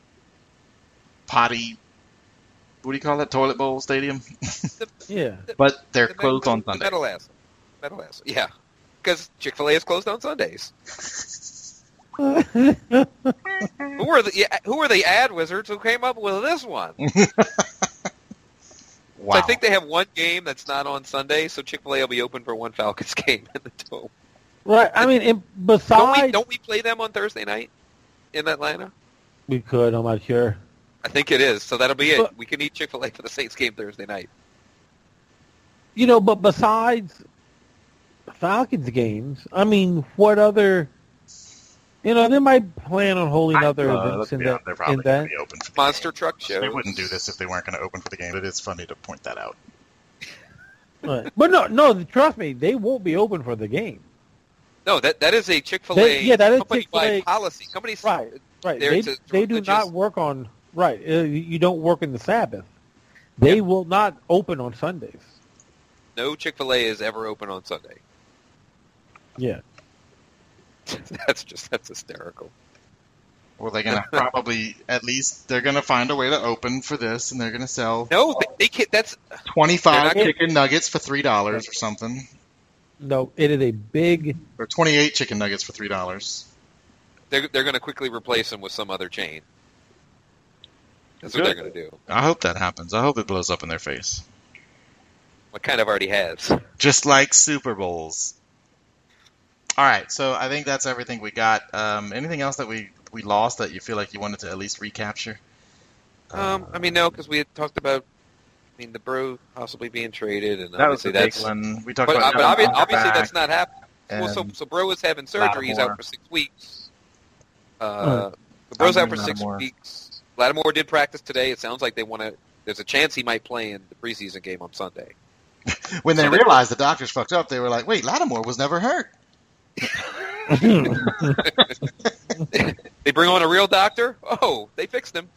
[SPEAKER 1] potty. What do you call that? Toilet bowl stadium.
[SPEAKER 3] yeah.
[SPEAKER 1] But they're
[SPEAKER 2] The
[SPEAKER 1] closed
[SPEAKER 2] metal-
[SPEAKER 1] on
[SPEAKER 2] the
[SPEAKER 1] Sunday.
[SPEAKER 2] Metal ass. Metal ass. Yeah. Because Chick-fil-A is closed on Sundays. Who are the yeah, who are the ad wizards who came up with this one?
[SPEAKER 1] Wow.
[SPEAKER 2] So I think they have one game that's not on Sunday, so Chick-fil-A will be open for one Falcons game in the Dome.
[SPEAKER 3] Right. I mean, and
[SPEAKER 2] Don't
[SPEAKER 3] besides,
[SPEAKER 2] we don't we play them on Thursday night in Atlanta?
[SPEAKER 3] we could. I'm not sure.
[SPEAKER 2] I think it is. So that'll be it.
[SPEAKER 3] But-
[SPEAKER 2] We can eat Chick-fil-A for the Saints game Thursday night.
[SPEAKER 3] You know, but besides Falcons games, I mean, what other? You know, they might plan on holding other
[SPEAKER 1] Uh,
[SPEAKER 3] events
[SPEAKER 1] let's
[SPEAKER 3] in
[SPEAKER 1] be
[SPEAKER 3] that.
[SPEAKER 1] honest, they're
[SPEAKER 3] In
[SPEAKER 1] probably going
[SPEAKER 3] that.
[SPEAKER 1] to be open for the
[SPEAKER 2] Monster
[SPEAKER 1] game.
[SPEAKER 2] truck shows.
[SPEAKER 1] They wouldn't do this if they weren't going to open for the game. It is funny to point that out.
[SPEAKER 3] Right. But no, no, trust me, they won't be open for the game.
[SPEAKER 2] No, that that is a Chick-fil-A
[SPEAKER 3] They- yeah, that is
[SPEAKER 2] company-wide
[SPEAKER 3] Chick-fil-A.
[SPEAKER 2] policy. Companies,
[SPEAKER 3] Right, right.
[SPEAKER 2] There
[SPEAKER 3] They
[SPEAKER 2] to- to
[SPEAKER 3] they do
[SPEAKER 2] religious-
[SPEAKER 3] not work on right. Uh, you you don't work in the Sabbath. They
[SPEAKER 2] Yeah.
[SPEAKER 3] will not open on Sundays.
[SPEAKER 2] No Chick-fil-A is ever open on Sunday.
[SPEAKER 3] Yeah.
[SPEAKER 2] That's just that's hysterical.
[SPEAKER 1] Well, they're going to probably, at least, they're going to find a way to open for this, and they're going to sell
[SPEAKER 2] No, they, they can't. That's
[SPEAKER 1] twenty-five
[SPEAKER 2] They're not-
[SPEAKER 1] chicken nuggets for three dollars or something.
[SPEAKER 3] No, it is a big.
[SPEAKER 1] Or twenty-eight chicken nuggets for three dollars.
[SPEAKER 2] they're they're going to quickly replace them with some other chain. That's what
[SPEAKER 1] Good.
[SPEAKER 2] they're going to do.
[SPEAKER 1] I hope that happens. I hope it blows up in their face.
[SPEAKER 2] What kind of already has?
[SPEAKER 1] Just like Super Bowls. All right, so I think that's everything we got. Um, anything else that we, we lost that you feel like you wanted to at least recapture?
[SPEAKER 2] Um, I mean, no, because we had talked about. I mean, the Bro possibly being traded, and
[SPEAKER 1] That was
[SPEAKER 2] obviously
[SPEAKER 1] the big
[SPEAKER 2] that's.
[SPEAKER 1] one. We talked
[SPEAKER 2] But,
[SPEAKER 1] about
[SPEAKER 2] but obvi-
[SPEAKER 1] Lattimore
[SPEAKER 2] obviously
[SPEAKER 1] back,
[SPEAKER 2] that's not happening. Well, so
[SPEAKER 1] and
[SPEAKER 2] so Bro is having surgery. He's
[SPEAKER 1] Lattimore.
[SPEAKER 2] out for six weeks. Uh,
[SPEAKER 3] Uh,
[SPEAKER 2] so Bro's out for
[SPEAKER 1] Lattimore.
[SPEAKER 2] six weeks. Lattimore did practice today. It sounds like they want to. There's a chance he might play in the preseason game on Sunday.
[SPEAKER 1] when they
[SPEAKER 2] so they-
[SPEAKER 1] realized the doctors fucked up, they were like, wait, Lattimore was never hurt.
[SPEAKER 2] They bring on a real doctor. Oh, they fixed him.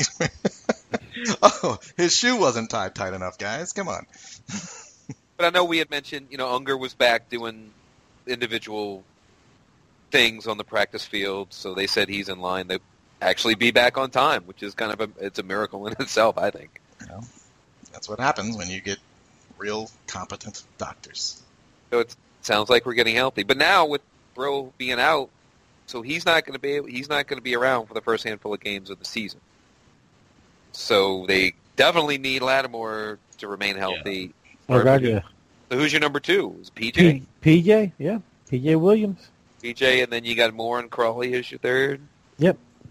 [SPEAKER 1] Oh, his shoe wasn't tied tight enough, guys. Come on.
[SPEAKER 2] But I know we had mentioned, you know, Unger was back doing individual things on the practice field, so they said he's in line to actually be back on time, which is kind of a it's a miracle in itself, I think.
[SPEAKER 1] You know, that's what happens when you get real competent doctors.
[SPEAKER 2] So it sounds like we're getting healthy. But now with Bro being out, so he's not going to be able, he's not going to be around for the first handful of games of the season. So they definitely need Lattimore to remain healthy.
[SPEAKER 3] Oh God, yeah.
[SPEAKER 2] So who's your number two? Is P J?
[SPEAKER 3] P, PJ, yeah, P J Williams.
[SPEAKER 2] P J, and then you got Moore and Crawley as your third.
[SPEAKER 3] Yep.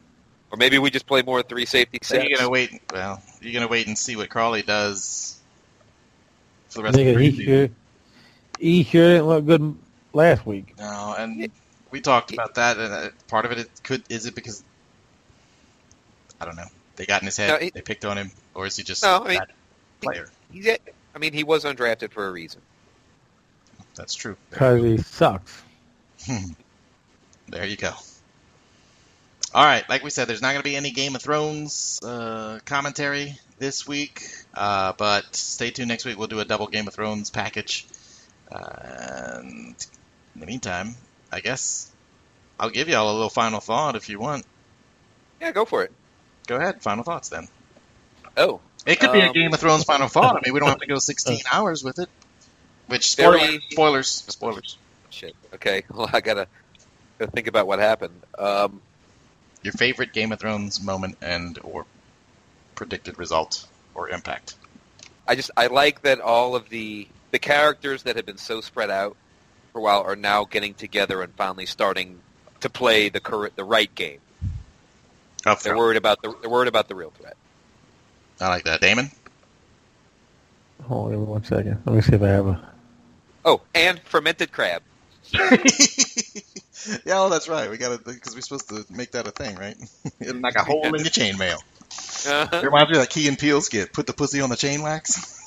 [SPEAKER 2] Or maybe we just play more three safety
[SPEAKER 1] So
[SPEAKER 2] sets.
[SPEAKER 1] you're gonna wait. Well, you're gonna wait and see what Crawley does for the rest
[SPEAKER 3] Nigga,
[SPEAKER 1] of the
[SPEAKER 3] he
[SPEAKER 1] season.
[SPEAKER 3] sure, he sure didn't look good last week.
[SPEAKER 1] No, and we talked about that. And uh, part of it, it could is it because I don't know they got in his head,
[SPEAKER 2] No, he-
[SPEAKER 1] they picked on him, or is he just
[SPEAKER 2] No, I mean,
[SPEAKER 1] that player?
[SPEAKER 2] He's at, I mean, he was undrafted for a reason.
[SPEAKER 1] That's true.
[SPEAKER 3] Because he sucks.
[SPEAKER 1] There you go. All right, like we said, there's not going to be any Game of Thrones uh, commentary this week, uh, but stay tuned next week. We'll do a double Game of Thrones package. Uh, and in the meantime, I guess I'll give y'all a little final thought if you want.
[SPEAKER 2] Yeah, go for it.
[SPEAKER 1] Go ahead, final thoughts then.
[SPEAKER 2] Oh,
[SPEAKER 1] It could be a
[SPEAKER 2] Um,
[SPEAKER 1] Game of Thrones final thought. I mean, we don't have to go sixteen hours with it. Which spoiler,
[SPEAKER 2] Very-
[SPEAKER 1] spoilers, spoilers.
[SPEAKER 2] shit. Okay, well, I gotta, gotta think about what happened. Um,
[SPEAKER 1] Your favorite Game of Thrones moment and or predicted result or impact.
[SPEAKER 2] I just I like that all of the the characters that have been so spread out for a while are now getting together and finally starting to play the correct the right game.
[SPEAKER 1] Up
[SPEAKER 2] They're
[SPEAKER 1] front.
[SPEAKER 2] worried about the they're worried about the real threat.
[SPEAKER 1] I like that. Damon?
[SPEAKER 3] Hold on one second. Let me see if I have a...
[SPEAKER 2] Oh, and fermented crab.
[SPEAKER 1] Yeah, oh, that's right. We got to because we're supposed to make that a thing, right? Like a hole in your chainmail. It
[SPEAKER 2] Uh-huh.
[SPEAKER 1] reminds me of that Key and Peele skit. Put the pussy on the chain wax.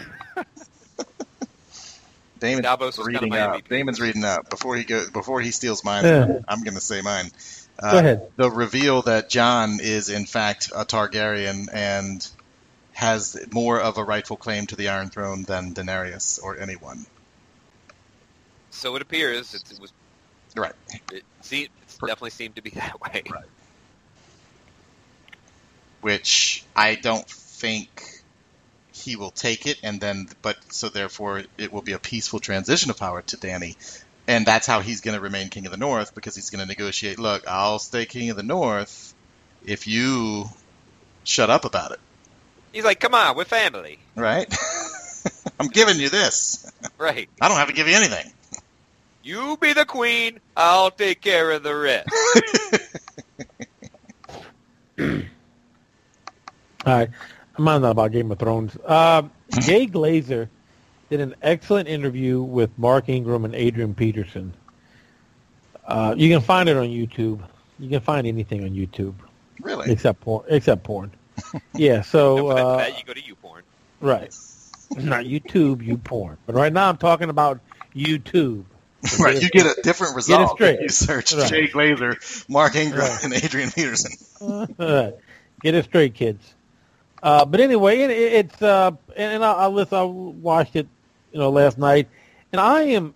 [SPEAKER 1] Damon's
[SPEAKER 2] Davos was kinda
[SPEAKER 1] reading
[SPEAKER 2] my
[SPEAKER 1] up.
[SPEAKER 2] M V P.
[SPEAKER 1] Damon's reading up before he goes. Before he steals mine,
[SPEAKER 3] Yeah.
[SPEAKER 1] I'm going to say mine. Uh,
[SPEAKER 3] Go ahead.
[SPEAKER 1] The reveal that Jon is in fact a Targaryen and has more of a rightful claim to the Iron Throne than Daenerys or anyone.
[SPEAKER 2] So it appears. It, it was.
[SPEAKER 1] Right.
[SPEAKER 2] It, see, it definitely seemed to be that way.
[SPEAKER 1] Right. Which I don't think he will take it, and then, but so therefore it will be a peaceful transition of power to Dany, and that's how he's going to remain King of the North because he's going to negotiate. Look, I'll stay King of the North if you shut up about it,
[SPEAKER 2] He's like, "Come on, we're family."
[SPEAKER 1] right? I'm giving you this.
[SPEAKER 2] Right.
[SPEAKER 1] I don't have to give you anything.
[SPEAKER 2] You be the queen. I'll take care of the rest.
[SPEAKER 3] All right. Mine's not about Game of Thrones. Uh, Jay Glazer did an excellent interview with Mark Ingram and Adrian Peterson. Uh, you can find it on YouTube. You can find anything on YouTube
[SPEAKER 1] Really?
[SPEAKER 3] except porn. Except porn. Yeah. So
[SPEAKER 2] No, for that, for
[SPEAKER 3] uh,
[SPEAKER 2] that, you go to YouPorn.
[SPEAKER 3] right, not YouTube, you porn. But right now I'm talking about YouTube.
[SPEAKER 1] Right, you get a different result
[SPEAKER 3] straight.
[SPEAKER 1] if you search
[SPEAKER 3] Right.
[SPEAKER 1] Jay Glazer, Mark Ingram,
[SPEAKER 3] Right.
[SPEAKER 1] and Adrian Peterson.
[SPEAKER 3] All right. Get it straight, kids. Uh, but anyway, it, it, it's uh, and I, I listen. I watched it, you know, last night, and I am,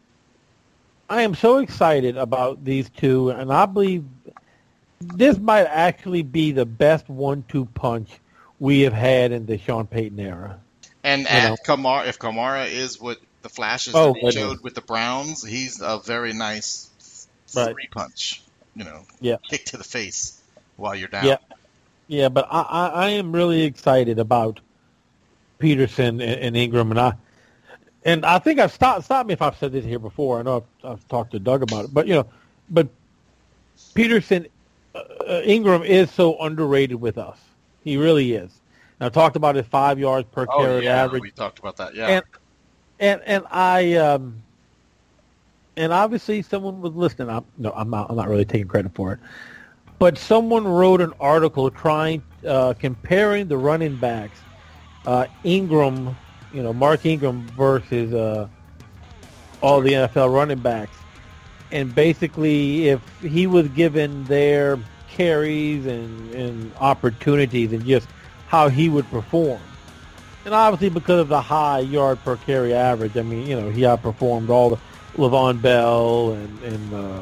[SPEAKER 3] I am so excited about these two, and I believe this might actually be the best one-two punch we have had in the Sean Payton era.
[SPEAKER 1] And
[SPEAKER 3] You
[SPEAKER 1] at
[SPEAKER 3] know.
[SPEAKER 1] Kamara, if Kamara is what the flashes
[SPEAKER 3] Oh,
[SPEAKER 1] that he
[SPEAKER 3] goodness.
[SPEAKER 1] showed with the Browns, he's a very nice
[SPEAKER 3] Right.
[SPEAKER 1] three punch. You know,
[SPEAKER 3] Yeah.
[SPEAKER 1] kick to the face while you're down.
[SPEAKER 3] Yeah. Yeah, but I, I, I am really excited about Peterson and, and Ingram, and I and I think I've stopped. Stop me if I've said this here before. I know I've, I've talked to Doug about it, but you know, but Peterson, uh, uh, Ingram is so underrated with us. He really is. And I talked about his five yards per
[SPEAKER 1] Oh
[SPEAKER 3] carry
[SPEAKER 1] yeah,
[SPEAKER 3] average,
[SPEAKER 1] we talked about that. Yeah.
[SPEAKER 3] and and and I um, and obviously someone was listening. I'm, no, I'm not. I'm not really taking credit for it. But someone wrote an article trying uh, comparing the running backs, uh, Ingram, you know, Mark Ingram versus uh, all the N F L running backs, and basically if he was given their carries and, and opportunities and just how he would perform. And obviously because of the high yard per carry average, I mean, you know, he outperformed all the Le'Veon Bell and, and uh,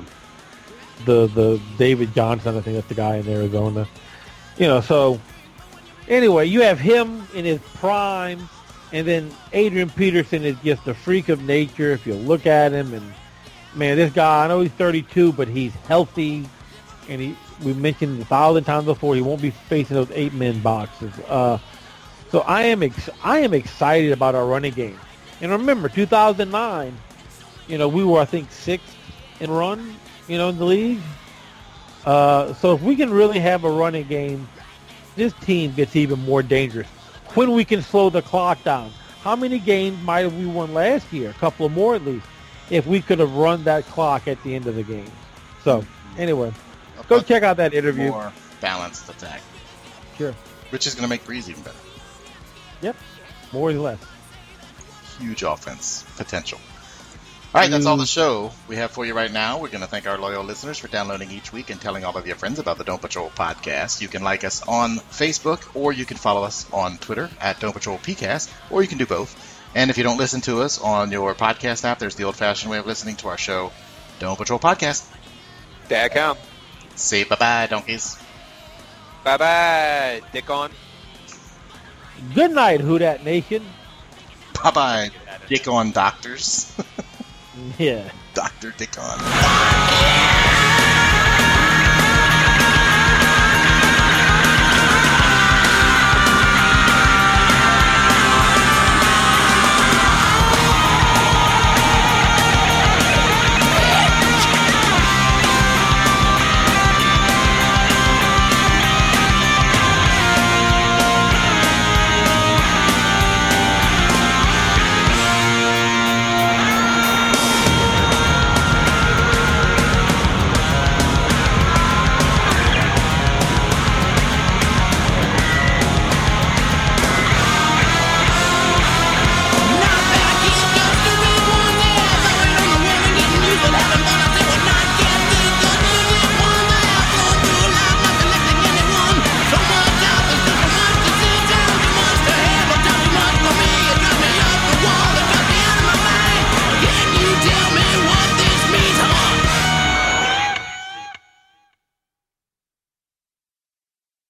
[SPEAKER 3] the the David Johnson, I think that's the guy in Arizona. You know, so anyway, you have him in his prime, and then Adrian Peterson is just a freak of nature if you look at him. And, man, this guy, I know he's thirty-two, but he's healthy, and he we mentioned a thousand times before, he won't be facing those eight-man boxes. Uh, so I am ex- I am excited about our running game. And remember, two thousand nine, you know, we were, I think, sixth in run, you know, in the league. Uh, so if we can really have a running game, this team gets even more dangerous. When we can slow the clock down. How many games might have we won last year? A couple of more at least. If we could have run that clock at the end of the game. So, anyway,
[SPEAKER 1] A
[SPEAKER 3] go
[SPEAKER 1] much
[SPEAKER 3] check out that interview.
[SPEAKER 1] More balanced attack,
[SPEAKER 3] Sure.
[SPEAKER 1] which is going to make Breeze even better.
[SPEAKER 3] Yep. More or less.
[SPEAKER 1] Huge offense potential. All right, that's all the show we have for you right now. We're going to thank our loyal listeners for downloading each week and telling all of your friends about the Dome Patrol podcast. You can like us on Facebook, or you can follow us on Twitter at Dome Patrol P C A S T, or you can do both. And if you don't listen to us on your podcast app, there's the old-fashioned way of listening to our show, Dome Patrol Podcast.
[SPEAKER 2] Dad count.
[SPEAKER 1] Say bye-bye, donkeys.
[SPEAKER 2] Bye bye, Dick on.
[SPEAKER 3] Good night, Who Dat Nation.
[SPEAKER 1] Bye-bye, Dick on Doctors.
[SPEAKER 3] Yeah.
[SPEAKER 1] Doctor Dick on.